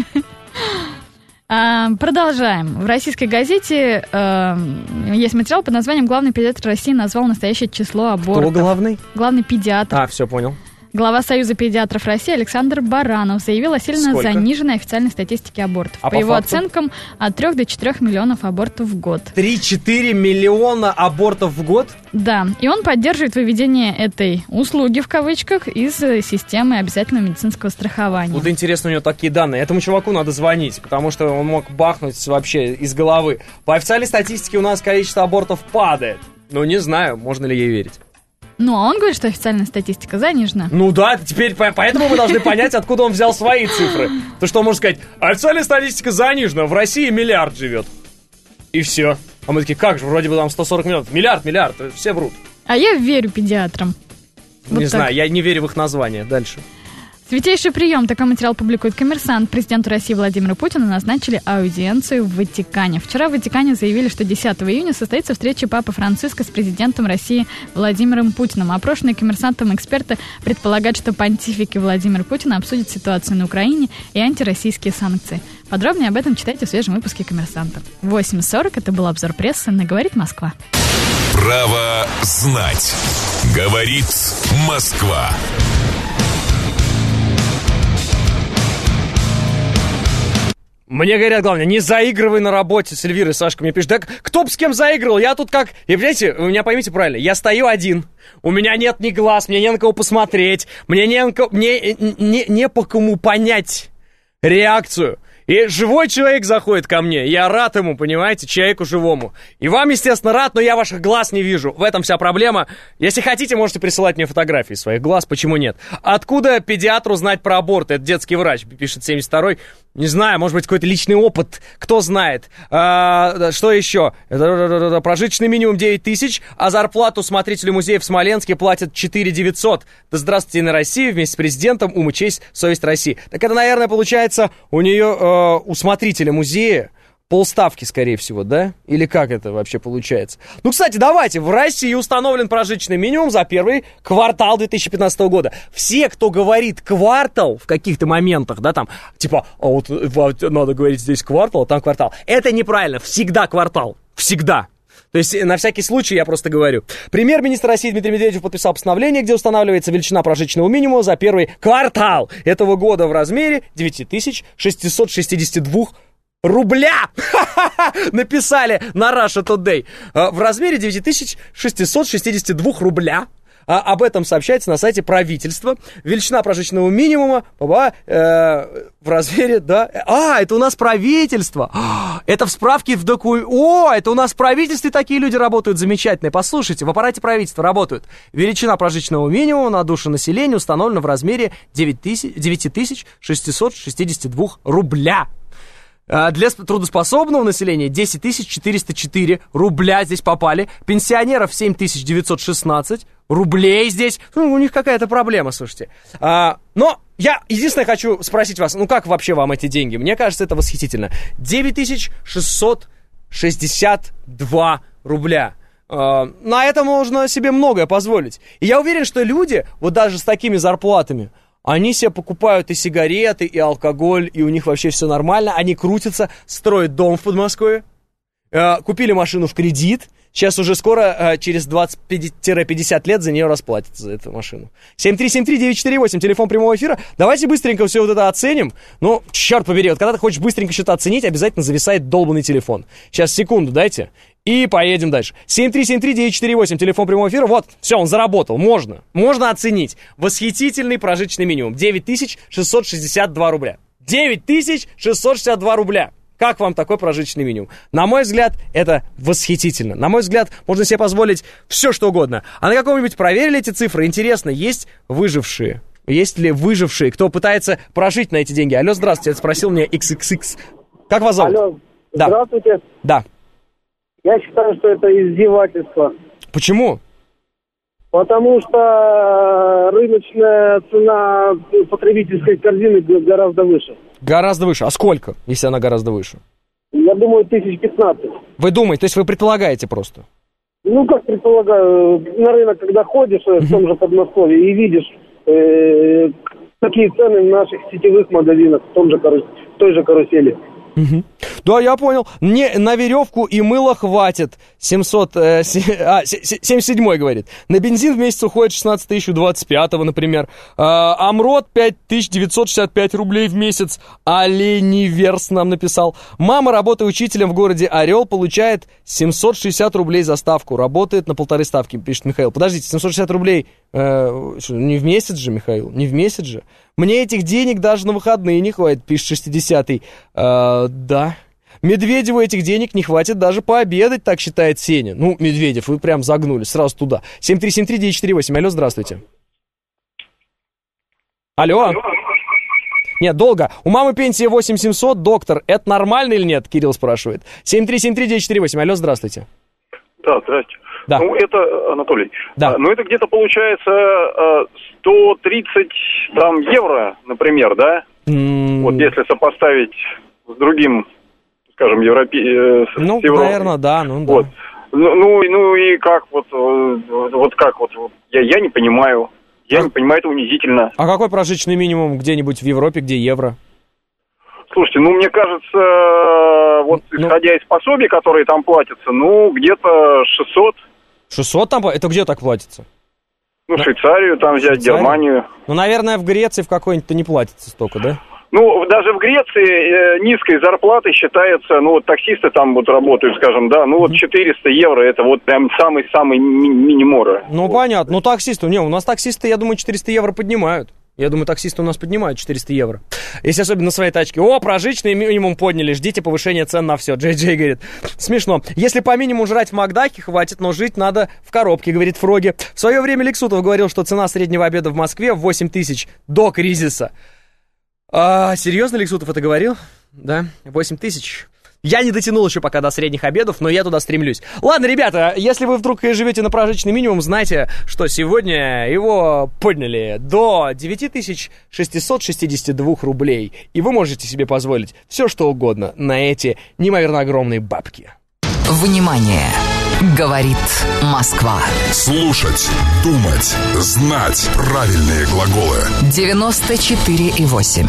Продолжаем. В российской газете э, есть материал под названием «Главный педиатр России назвал настоящее число абортов». Кто главный? Главный педиатр. А, все, понял. Глава Союза педиатров России Александр Баранов заявил о сильно Сколько? заниженной официальной статистике абортов. А по, по его факту? оценкам, от трёх до четырёх миллионов абортов в год. три-четыре миллиона абортов в год? Да, и он поддерживает выведение этой «услуги» в кавычках из системы обязательного медицинского страхования. Вот интересно, у него такие данные. Этому чуваку надо звонить, потому что он мог бахнуть вообще из головы. По официальной статистике у нас количество абортов падает. Ну, не знаю, можно ли ей верить. Ну, а он говорит, что официальная статистика занижена. Ну да, теперь поэтому мы должны понять, откуда он взял свои цифры. То, что он может сказать, официальная статистика занижена, в России миллиард живет. И все. А мы такие, как же, вроде бы там сто сорок миллионов. Миллиард, миллиард, все врут. А я верю педиатрам. Не вот знаю, я не верю в их название. Дальше. Святейший прием. Такой материал публикует «Коммерсант». Президенту России Владимиру Путину назначили аудиенцию в Ватикане. Вчера в Ватикане заявили, что десятого июня состоится встреча Папы Франциска с президентом России Владимиром Путиным. Опрошенные «Коммерсантом» эксперты предполагают, что понтифик и Владимир Путин обсудят ситуацию на Украине и антироссийские санкции. Подробнее об этом читайте в свежем выпуске «Коммерсанта». восемь сорок. Это был обзор прессы на «Говорит Москва». Право знать. Говорит Москва. Мне говорят, главное, не заигрывай на работе с Эльвирой. Сашка мне пишет, да кто бы с кем заигрывал, я тут как... И, понимаете, вы меня поймите правильно, я стою один, у меня нет ни глаз, мне не на кого посмотреть, мне не, на кого, мне, не, не по кому понять реакцию. И живой человек заходит ко мне, я рад ему, понимаете, человеку живому. И вам, естественно, рад, но я ваших глаз не вижу. В этом вся проблема. Если хотите, можете присылать мне фотографии своих глаз, почему нет? Откуда педиатру знать про аборт? Это детский врач, пишет семьдесят второй. Не знаю, может быть, какой-то личный опыт, кто знает. А, что еще? Прожиточный минимум девять тысяч, а зарплату смотрителю музея в Смоленске платят четыре тысячи девятьсот. Да здравствуйте, на России вместе с президентом, ум и честь, совесть России. Так это, наверное, получается у нее, э, у смотрителя музея, полставки, скорее всего, да? Или как это вообще получается? Ну, кстати, давайте, в России установлен прожиточный минимум за первый квартал две тысячи пятнадцатого года. Все, кто говорит квартал в каких-то моментах, да, там, типа, а вот надо говорить здесь квартал, а там квартал. Это неправильно, всегда квартал, всегда. То есть, на всякий случай я просто говорю. Премьер-министр России Дмитрий Медведев подписал постановление, где устанавливается величина прожиточного минимума за первый квартал этого года в размере девять тысяч шестьсот шестьдесят два рубля. Написали на Russia Today. В размере девять тысяч шестьсот шестьдесят два рубля. А об этом сообщается на сайте правительства. Величина прожиточного минимума э, в размере, да. А, это у нас правительство. Это в справке в документе. О, это у нас в правительстве такие люди работают замечательные. Послушайте, в аппарате правительства работают. Величина прожиточного минимума на душу населения установлена в размере девять тысяч шестьсот шестьдесят два рубля. Для трудоспособного населения десять тысяч четыреста четыре рубля здесь попали. Пенсионеров семь тысяч девятьсот шестнадцать рублей здесь. Ну, у них какая-то проблема, слушайте. А, но я единственное хочу спросить вас, ну как вообще вам эти деньги? Мне кажется, это восхитительно. девять тысяч шестьсот шестьдесят два рубля. А, на это можно себе многое позволить. И я уверен, что люди, вот даже с такими зарплатами, они себе покупают и сигареты, и алкоголь, и у них вообще все нормально. Они крутятся, строят дом в Подмосковье, э, купили машину в кредит. Сейчас уже скоро, э, через двадцать-пятьдесят лет за нее расплатятся, за эту машину. семь три семь три девять четыре восемь, телефон прямого эфира. Давайте быстренько все вот это оценим. Ну, черт побери, вот когда ты хочешь быстренько что-то оценить, обязательно зависает долбанный телефон. Сейчас, секунду дайте. И поедем дальше. семь три семь три девять четыре восемь, телефон прямого эфира. Вот, все, он заработал. Можно. Можно оценить. Восхитительный прожиточный минимум. девять тысяч шестьсот шестьдесят два рубля. девять тысяч шестьсот шестьдесят два рубля. Как вам такой прожиточный минимум? На мой взгляд, это восхитительно. На мой взгляд, можно себе позволить все, что угодно. А на каком-нибудь проверили эти цифры? Интересно, есть выжившие? Есть ли выжившие, кто пытается прожить на эти деньги? Алло, здравствуйте, это спросил меня икс икс икс. Как вас зовут? Алло, да. Здравствуйте. Да. Я считаю, что это издевательство. Почему? Потому что рыночная цена потребительской корзины гораздо выше. Гораздо выше. А сколько, если она гораздо выше? Я думаю, тысяч пятнадцать. Вы думаете, то есть вы предполагаете просто? Ну, как предполагаю, на рынок, когда ходишь uh-huh. в том же Подмосковье и видишь, э, какие цены в наших сетевых магазинах, в, том же, в той же карусели. Угу. Да, я понял. Мне на веревку и мыло хватит. семьсот, э, а, семьдесят седьмой говорит. На бензин в месяц уходит шестнадцать тысяч у двадцать пятого, например. А, Амрот пять тысяч девятьсот шестьдесят пять рублей в месяц. Олениверс нам написал. Мама, работая учителем в городе Орел, получает семьсот шестьдесят рублей за ставку. Работает на полторы ставки, пишет Михаил. Подождите, семьсот шестьдесят рублей э, что, не в месяц же, Михаил? Не в месяц же? Мне этих денег даже на выходные не хватит, пишет шестидесятый. Э, да. Медведеву этих денег не хватит даже пообедать, так считает Сеня. Ну, Медведев, вы прям загнули сразу туда. семь три семь три девять четыре восемь. Алло, здравствуйте. Алло. Алло. Нет, долго. У мамы пенсия восемь тысяч семьсот, доктор. Это нормально или нет? Кирилл спрашивает. семь три семь три девять четыре восемь. Алло, здравствуйте. Да, здрасте. Да. Ну, это, Анатолий, да. ну, это где-то получается сто тридцать там, евро, например, да? Mm. Вот если сопоставить с другим, скажем, европе... Ну, с Европой. Наверное, да, ну да. Вот. Ну, ну, ну и как вот, вот как вот, я, я не понимаю, я а... не понимаю, это унизительно. А какой прожиточный минимум где-нибудь в Европе, где евро? Слушайте, ну, мне кажется, вот исходя ну... из пособий, которые там платятся, ну, где-то шестьсот. шестьсот там? Это где так платится? Ну, На... Швейцарию там взять, Швейцарию? Германию. Ну, наверное, в Греции в какой-нибудь-то не платится столько, да? Ну, даже в Греции э, низкой зарплатой считается, ну, вот таксисты там вот работают, скажем, да, ну, вот четыреста евро, это вот прям самый-самый ми- минимора. Ну, вот. Понятно, ну, таксисты, не, у нас таксисты, я думаю, четыреста евро поднимают. Я думаю, таксисты у нас поднимают четыреста евро. Если особенно на своей тачке. О, прожиточный минимум подняли, ждите повышения цен на все. Джей Джей говорит. Смешно. Если по минимуму жрать в Макдаке хватит, но жить надо в коробке, говорит Фроги. В свое время Лексутов говорил, что цена среднего обеда в Москве в восемь тысяч до кризиса. А, серьезно, Лексутов это говорил? Да, восемь тысяч. Я не дотянул еще пока до средних обедов, но я туда стремлюсь. Ладно, ребята, если вы вдруг живете на прожиточный минимум, знайте, что сегодня его подняли до девять тысяч шестьсот шестьдесят два рублей. И вы можете себе позволить все, что угодно на эти неимоверно огромные бабки. Внимание! Говорит Москва. Слушать, думать, знать правильные глаголы. девяносто четыре и восемь.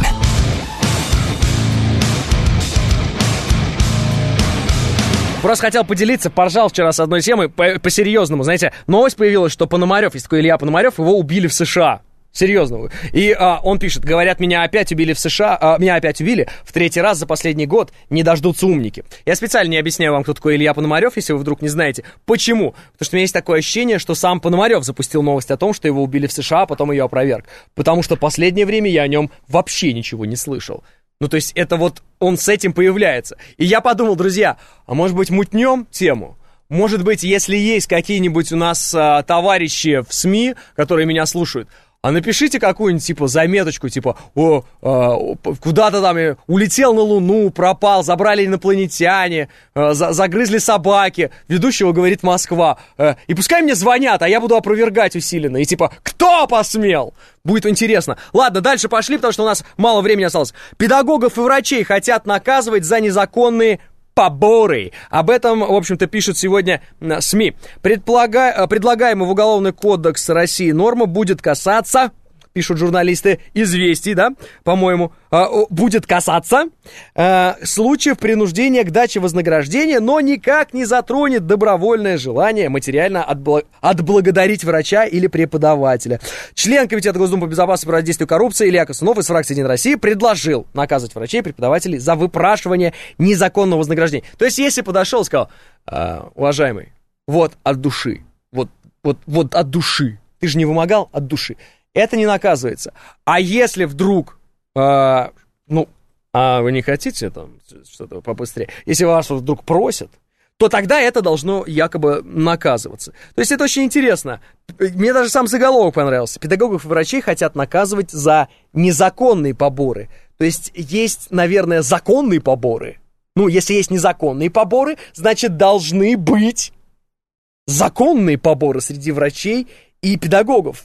Просто хотел поделиться, поржал вчера с одной темой, по- по-серьезному, знаете, новость появилась, что Пономарев, есть такой Илья Пономарев, его убили в США. Серьезно. И а, он пишет, говорят, меня опять убили в США, а, меня опять убили в третий раз за последний год, не дождутся умники. Я специально не объясняю вам, кто такой Илья Пономарев, если вы вдруг не знаете. Почему? Потому что у меня есть такое ощущение, что сам Пономарев запустил новость о том, что его убили в США, а потом ее опроверг. Потому что последнее время я о нем вообще ничего не слышал. Ну, то есть это вот он с этим появляется. И я подумал, друзья, а может быть мутнем тему? Может быть, если есть какие-нибудь у нас а, товарищи в СМИ, которые меня слушают, а напишите какую-нибудь, типа, заметочку, типа, о, а, куда-то там улетел на Луну, пропал, забрали инопланетяне, а, за, загрызли собаки, ведущего говорит Москва. А, и пускай мне звонят, а я буду опровергать усиленно. И типа, кто посмел? Будет интересно. Ладно, дальше пошли, потому что у нас мало времени осталось. Педагогов и врачей хотят наказывать за незаконные поборы. Об этом, в общем-то, пишут сегодня СМИ. Предполага... Предлагаемый в Уголовный кодекс России норма будет касаться, пишут журналисты, известий, да, по-моему, будет касаться случаев принуждения к даче вознаграждения, но никак не затронет добровольное желание материально отбл... отблагодарить врача или преподавателя. Член Комитета Госдумы по безопасности и противодействию коррупции Илья Косунов из фракции «Единая Россия» предложил наказывать врачей и преподавателей за выпрашивание незаконного вознаграждения. То есть, если подошел и сказал, уважаемый, вот от души, вот, вот, вот от души, ты же не вымогал от души, это не наказывается. А если вдруг, э, ну, а вы не хотите там что-то побыстрее, если вас вдруг просят, то тогда это должно якобы наказываться. То есть это очень интересно. Мне даже сам заголовок понравился. Педагогов и врачей хотят наказывать за незаконные поборы. То есть есть, наверное, законные поборы. Ну, если есть незаконные поборы, значит, должны быть законные поборы среди врачей и педагогов.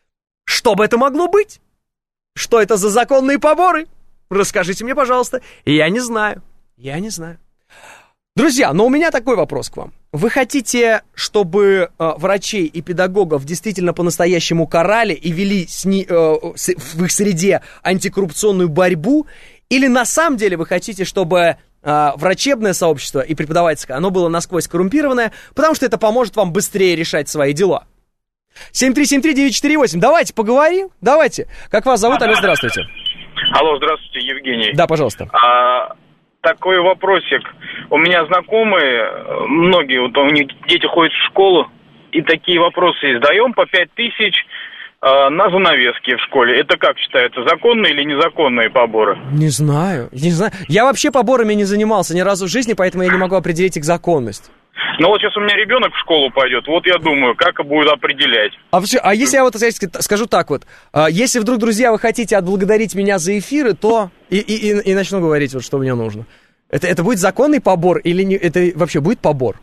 Что бы это могло быть? Что это за законные поборы? Расскажите мне, пожалуйста. Я не знаю. Я не знаю. Друзья, но у меня такой вопрос к вам. Вы хотите, чтобы э, врачей и педагогов действительно по-настоящему карали и вели с ни, э, с, в их среде антикоррупционную борьбу? Или на самом деле вы хотите, чтобы э, врачебное сообщество и преподавательское, оно было насквозь коррумпированное, потому что это поможет вам быстрее решать свои дела? семь три семь три девять четыре восемь. Давайте поговорим. Давайте. Как вас зовут? Алло, здравствуйте. Алло, здравствуйте, Евгений. Да, пожалуйста. А, такой вопросик. У меня знакомые, многие, вот у них дети ходят в школу, и такие вопросы есть. Даем по пять тысяч а, на занавески в школе. Это как считается, законные или незаконные поборы? Не знаю, не знаю. Я вообще поборами не занимался ни разу в жизни, поэтому я не могу определить их законность. Ну вот сейчас у меня ребенок в школу пойдет, вот я думаю, как будет определять. А, а если я вот скажу так вот, если вдруг, друзья, вы хотите отблагодарить меня за эфиры, то и, и, и, и начну говорить, вот что мне нужно. Это, это будет законный побор или не, это вообще будет побор?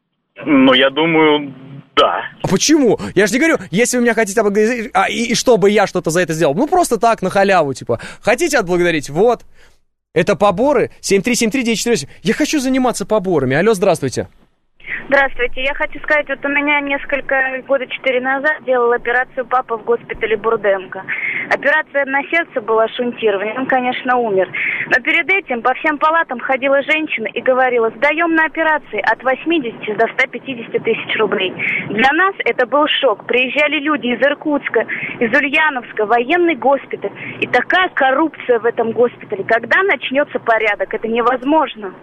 Ну, я думаю, да. А почему? Я же не говорю, если вы меня хотите отблагодарить, а, и, и чтобы я что-то за это сделал. Ну, просто так, на халяву, типа, хотите отблагодарить? Вот. Это поборы. семь три семь три девять четыре восемь. Я хочу заниматься поборами. Алло, здравствуйте. Здравствуйте. Я хочу сказать, вот у меня несколько, года четыре назад делал операцию папа в госпитале Бурденко. Операция на сердце была шунтирование, он, конечно, умер. Но перед этим по всем палатам ходила женщина и говорила, сдаем на операции от восьмидесяти до ста пятидесяти тысяч рублей. Для нас это был шок. Приезжали люди из Иркутска, из Ульяновска, военный госпиталь. И такая коррупция в этом госпитале. Когда начнется порядок? Это невозможно.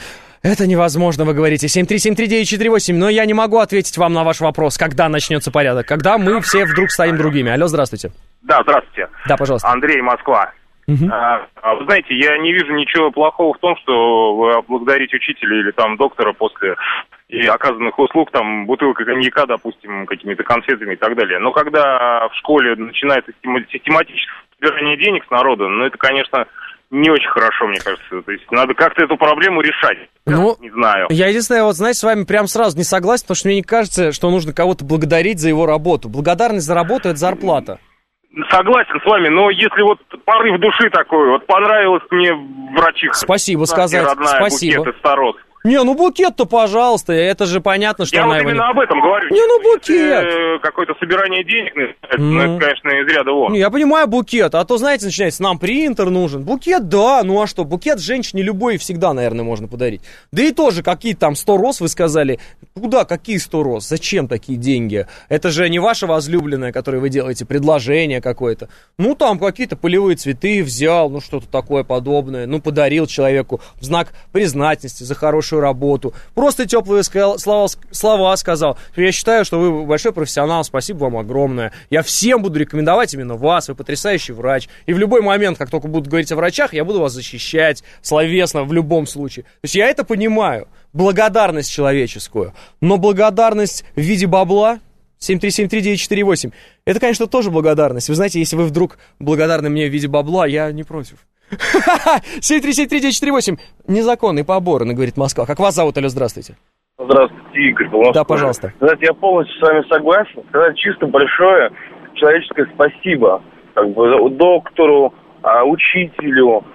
Это невозможно, вы говорите. семь три семь три девять четыре восемь, но я не могу ответить вам на ваш вопрос, когда начнется порядок. Когда мы все вдруг станем другими. Алло, здравствуйте. Да, здравствуйте. Да, пожалуйста. Андрей, Москва. Угу. А, вы знаете, я не вижу ничего плохого в том, что вы благодарите учителя или там доктора после и оказанных услуг, там, бутылка коньяка, допустим, какими-то конфетами и так далее. Но когда в школе начинается систематическое собирание денег с народа, ну, это, конечно, не очень хорошо, мне кажется. То есть надо как-то эту проблему решать. Ну, не знаю. Я единственное, вот, знаете, с вами прям сразу не согласен, потому что мне не кажется, что нужно кого-то благодарить за его работу. Благодарность за работу – это зарплата. Согласен с вами, но если вот порыв души такой, вот понравилась мне врачиха. Спасибо сказать, родная, спасибо. Букет из Старос. Не, ну букет-то, пожалуйста, это же понятно, что я она вот его именно не... об этом говорю. Не, ну букет. Если какое-то собирание денег, mm. ну, это, конечно, из ряда вон. Не, я понимаю букет, а то, знаете, начинается, нам принтер нужен. Букет, да, ну а что, букет женщине любой всегда, наверное, можно подарить. Да и тоже, какие там сто роз, вы сказали. Куда, какие сто роз? Зачем такие деньги? Это же не ваша возлюбленная, которой вы делаете предложение какое-то. Ну, там какие-то полевые цветы взял, ну, что-то такое подобное. Ну, подарил человеку в знак признательности за хорошую работу. Просто теплые слова, слова сказал. Я считаю, что вы большой профессионал, спасибо вам огромное. Я всем буду рекомендовать именно вас, вы потрясающий врач. И в любой момент, как только будут говорить о врачах, я буду вас защищать словесно в любом случае. То есть я это понимаю, благодарность человеческую. Но благодарность в виде бабла, семь три семь три девять четыре восемь, это, конечно, тоже благодарность. Вы знаете, если вы вдруг благодарны мне в виде бабла, я не против. семь три семь три девять четыре восемь. Незаконный побор, говорит Москва. Как вас зовут, алло, здравствуйте. Здравствуйте, Игорь. Москва. Да, пожалуйста. Знаете, я полностью с вами согласен. Сказать чисто большое человеческое спасибо. Как бы доктору, учителю,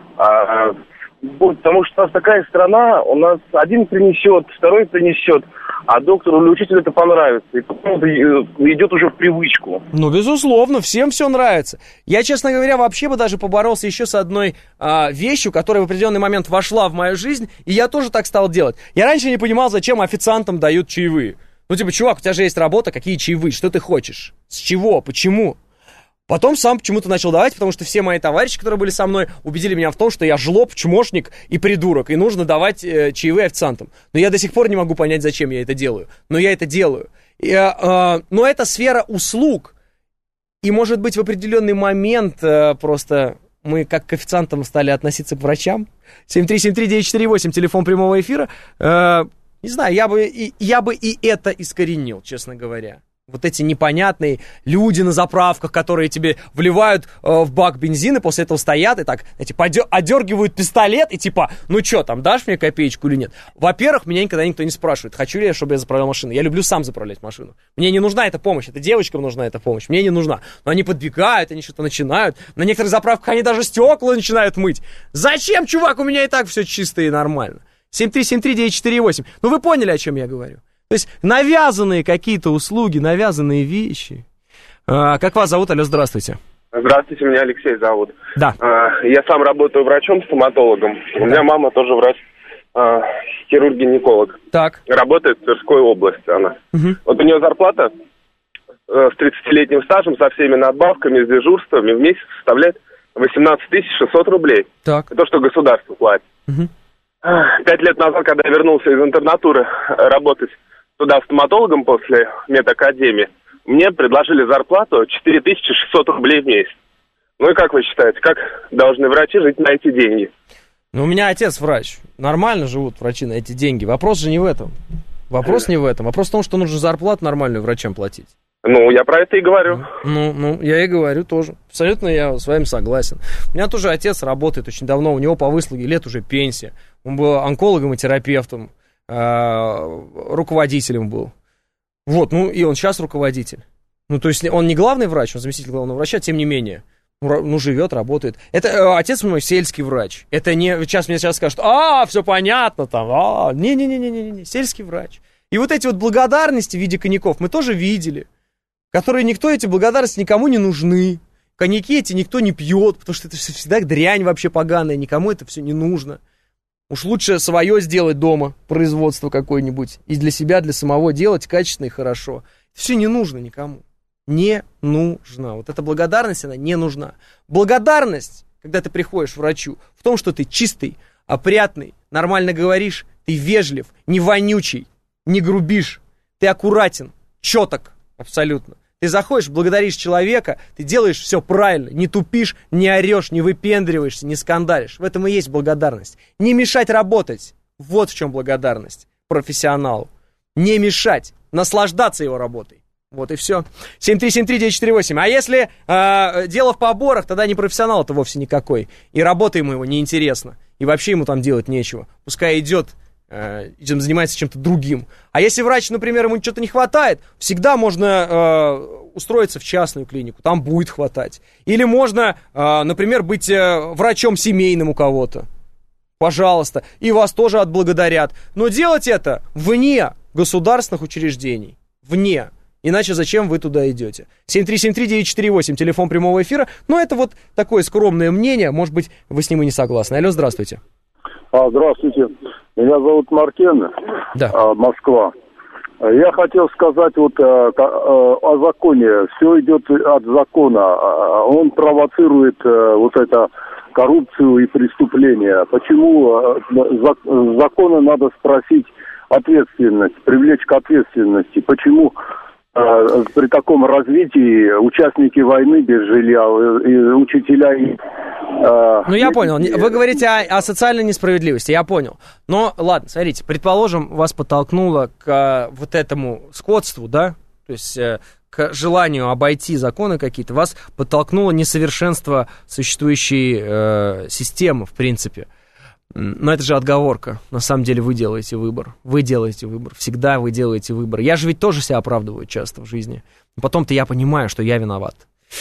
потому что у нас такая страна, у нас один принесет, второй принесет, а доктору или учителю это понравится. И потом это идет уже в привычку. Ну, безусловно, всем все нравится. Я, честно говоря, вообще бы даже поборолся еще с одной а, вещью, которая в определенный момент вошла в мою жизнь, и я тоже так стал делать. Я раньше не понимал, зачем официантам дают чаевые. Ну, типа, чувак, у тебя же есть работа, какие чаевые, что ты хочешь? С чего? Почему? Потом сам почему-то начал давать, потому что все мои товарищи, которые были со мной, убедили меня в том, что я жлоб, чмошник и придурок, и нужно давать э, чаевые официантам. Но я до сих пор не могу понять, зачем я это делаю. Но я это делаю. И, э, э, но это сфера услуг. И, может быть, в определенный момент э, просто мы как к официантам стали относиться к врачам. семь три семь три девять четыре восемь, телефон прямого эфира. Э, не знаю, я бы, и, я бы и это искоренил, честно говоря. Вот эти непонятные люди на заправках, которые тебе вливают э, в бак бензин, и после этого стоят и так, знаете, подер- одергивают пистолет, и типа, ну что, там, дашь мне копеечку или нет? Во-первых, меня никогда никто не спрашивает, хочу ли я, чтобы я заправлял машину. Я люблю сам заправлять машину. Мне не нужна эта помощь, это девочкам нужна эта помощь, мне не нужна. Но они подбегают, они что-то начинают. На некоторых заправках они даже стекла начинают мыть. Зачем, чувак, у меня и так все чисто и нормально. семь три семь три девять четыре восемь. Ну вы поняли, о чем я говорю. То есть навязанные какие-то услуги, навязанные вещи. А, как вас зовут? Алло, здравствуйте. Здравствуйте, меня Алексей зовут. Да. А, я сам работаю врачом-стоматологом. У меня мама тоже врач, а, хирург-гинеколог. Так. Работает в Тверской области она. Угу. Вот у нее зарплата э, с тридцатилетним стажем, со всеми надбавками, с дежурствами в месяц составляет восемнадцать тысяч шестьсот рублей. Так. Это то, что государство платит. Угу. Пять лет назад, когда я вернулся из интернатуры работать туда стоматологом после медакадемии, мне предложили зарплату четыре тысячи шестьсот рублей в месяц. Ну и как вы считаете, как должны врачи жить на эти деньги? Ну, у меня отец врач. Нормально живут врачи на эти деньги. Вопрос же не в этом. Вопрос не в этом. Вопрос в том, что нужно зарплату нормальную врачам платить. Ну, я про это и говорю. Ну, ну, я и говорю тоже. Абсолютно я с вами согласен. У меня тоже отец работает очень давно, у него по выслуге лет уже пенсия. Он был онкологом и терапевтом, э, руководителем был. Вот, ну, и он сейчас руководитель. Ну, то есть он не главный врач, он заместитель главного врача, тем не менее. Ну, живет, работает. Это э, отец мой сельский врач. Это не... Сейчас мне сейчас скажут, а, все понятно там, а, не-не-не-не-не, сельский врач. И вот эти вот благодарности в виде коньяков мы тоже видели. Которые никто, эти благодарности никому не нужны. Коньяки эти никто не пьет, потому что это всегда дрянь вообще поганая, никому это все не нужно. Уж лучше свое сделать дома, производство какое-нибудь, и для себя, для самого делать качественно и хорошо. Это все не нужно никому. Не нужно. Вот эта благодарность, она не нужна. Благодарность, когда ты приходишь к врачу, в том, что ты чистый, опрятный, нормально говоришь, ты вежлив, не вонючий, не грубишь, ты аккуратен, четок. Абсолютно. Ты заходишь, благодаришь человека, ты делаешь все правильно, не тупишь, не орешь, не выпендриваешься, не скандалишь. В этом и есть благодарность. Не мешать работать. Вот в чем благодарность профессионалу. не мешать, наслаждаться его работой. Вот и все. семь три семь три девять четыре восемь. А если э, дело в поборах, тогда не профессионал-то вовсе никакой. И работа ему его неинтересна. И вообще ему там делать нечего. Пускай идет, э, занимается чем-то другим. А если врач, например, ему что-то не хватает, всегда можно э, устроиться в частную клинику. Там будет хватать. Или можно, э, например, быть э, врачом семейным у кого-то. Пожалуйста. И вас тоже отблагодарят. Но делать это вне государственных учреждений. Вне. Иначе зачем вы туда идете? семь три семь три девять четыре восемь, телефон прямого эфира. Но это вот такое скромное мнение. Может быть, вы с ним и не согласны. Алло, здравствуйте. А, здравствуйте. Меня зовут Маркен. Да. А, Москва. Я хотел сказать вот а, а, о законе. Все идет от закона. Он провоцирует а, вот это коррупцию и преступления. Почему а, за, законы надо спросить ответственность, привлечь к ответственности? Почему при таком развитии участники войны без жилья, и учителя... И, э, ну, я понял. Вы говорите о, о социальной несправедливости, я понял. Но, ладно, смотрите, предположим, вас подтолкнуло к вот этому скотству, да? То есть к желанию обойти законы какие-то. Вас подтолкнуло несовершенство существующей э, системы, в принципе. Но это же отговорка. На самом деле вы делаете выбор. Вы делаете выбор. Всегда вы делаете выбор. Я же ведь тоже себя оправдываю часто в жизни. Потом-то я понимаю, что я виноват.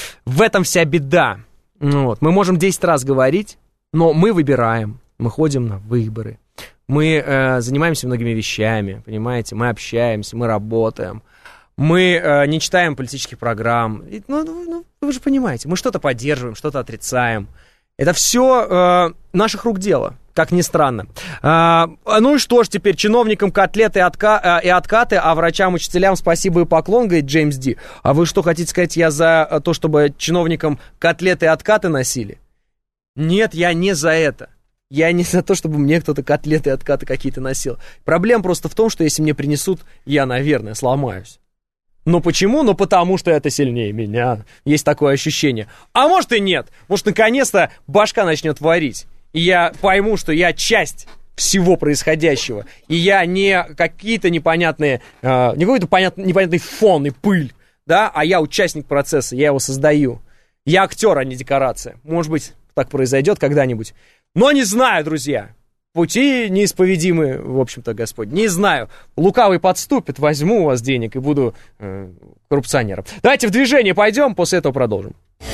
В этом вся беда. Вот. Мы можем десять раз говорить, но мы выбираем. Мы ходим на выборы. Мы э, занимаемся многими вещами, понимаете? Мы общаемся, мы работаем. Мы э, не читаем политических программ. И, ну, ну, вы же понимаете, мы что-то поддерживаем, что-то отрицаем. Это все э, наших рук дело, как ни странно. А, ну и что ж теперь, чиновникам котлеты и, отка- и откаты, а врачам-учителям спасибо и поклон, говорит Джеймс Ди. А вы что, хотите сказать, я за то, чтобы чиновникам котлеты и откаты носили? Нет, я не за это. Я не за то, чтобы мне кто-то котлеты и откаты какие-то носил. Проблема просто в том, что если мне принесут, я, наверное, сломаюсь. Ну почему? Ну потому что это сильнее меня. Есть такое ощущение. А может и нет. Может, наконец-то башка начнет варить. И я пойму, что я часть всего происходящего. И я не какие-то непонятные, э, не какой-то понят, непонятный фон и пыль, да, а я участник процесса, я его создаю. Я актер, а не декорация. Может быть, так произойдет когда-нибудь. Но не знаю, друзья. Пути неисповедимы, в общем-то, Господь. Не знаю. Лукавый подступит, возьму у вас денег и буду э, коррупционером. Давайте в движение пойдем, после этого продолжим.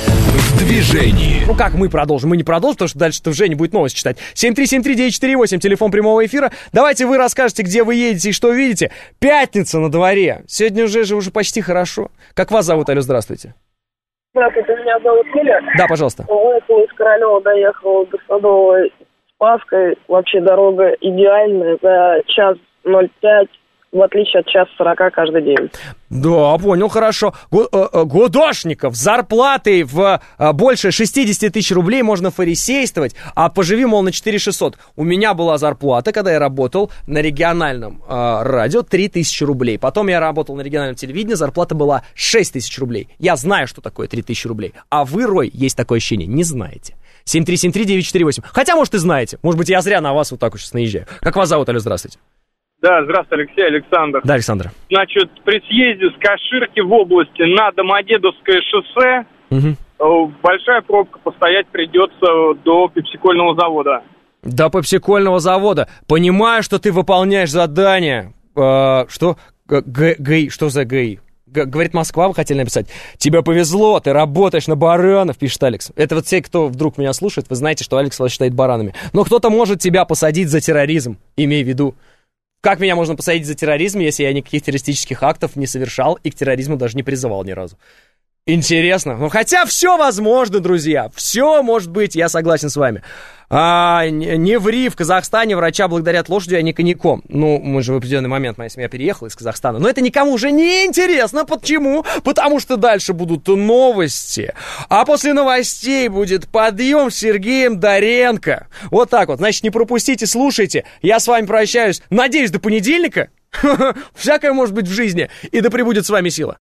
В движении. Ну как мы продолжим? Мы не продолжим, потому что дальше в Женя будет новость читать. семь три семь три девять четыре восемь, телефон прямого эфира. Давайте вы расскажете, где вы едете и что видите. Пятница на дворе. Сегодня уже, же уже почти хорошо. Как вас зовут? Алло, здравствуйте. Здравствуйте, меня зовут Юля. Да, пожалуйста. Я из Королева доехала до Садовой Спасской. Вообще дорога идеальная. За час ноль пять, в отличие от час сорока каждый день. Да, понял, хорошо. Годошников зарплатой в больше шестьдесят тысяч рублей можно фарисействовать, а поживи, мол, на четыре тысячи шестьсот. У меня была зарплата, когда я работал на региональном э, радио, три тысячи рублей. Потом я работал на региональном телевидении, зарплата была шесть тысяч рублей. Я знаю, что такое три тысячи рублей. А вы, Рой, есть такое ощущение, не знаете. семь три семь три девять четыре восемь. Хотя, может, и знаете. Может быть, я зря на вас вот так вот сейчас наезжаю. Как вас зовут, Алло, здравствуйте. Да, здравствуйте, Алексей, Александр. Да, Александр. Значит, при съезде с Каширки в области на Домодедовское шоссе угу. большая пробка, постоять придется до пепсикольного завода. До пепсикольного завода. Понимаю, что ты выполняешь задание. Э, что? ГАИ. Что за ГАИ? Говорит Москва, вы хотели написать. Тебе повезло, ты работаешь на баранов, пишет Алекс. Это вот те, кто вдруг меня слушает, вы знаете, что Алекс вас считает баранами. Но кто-то может тебя посадить за терроризм, имей в виду. Как меня можно посадить за терроризм, если я никаких террористических актов не совершал и к терроризму даже не призывал ни разу? Интересно. Ну, хотя все возможно, друзья. Все может быть, я согласен с вами. А, не, не ври, в Казахстане врача благодарят лошадью, а не коньяком. Ну, мы же в определенный момент, моя семья переехала из Казахстана. Но это никому уже не интересно. Почему? Потому что дальше будут новости. А после новостей будет подъем с Сергеем Доренко. Вот так вот. Значит, не пропустите, слушайте. Я с вами прощаюсь. Надеюсь, до понедельника. Всякое может быть в жизни. И да пребудет с вами сила.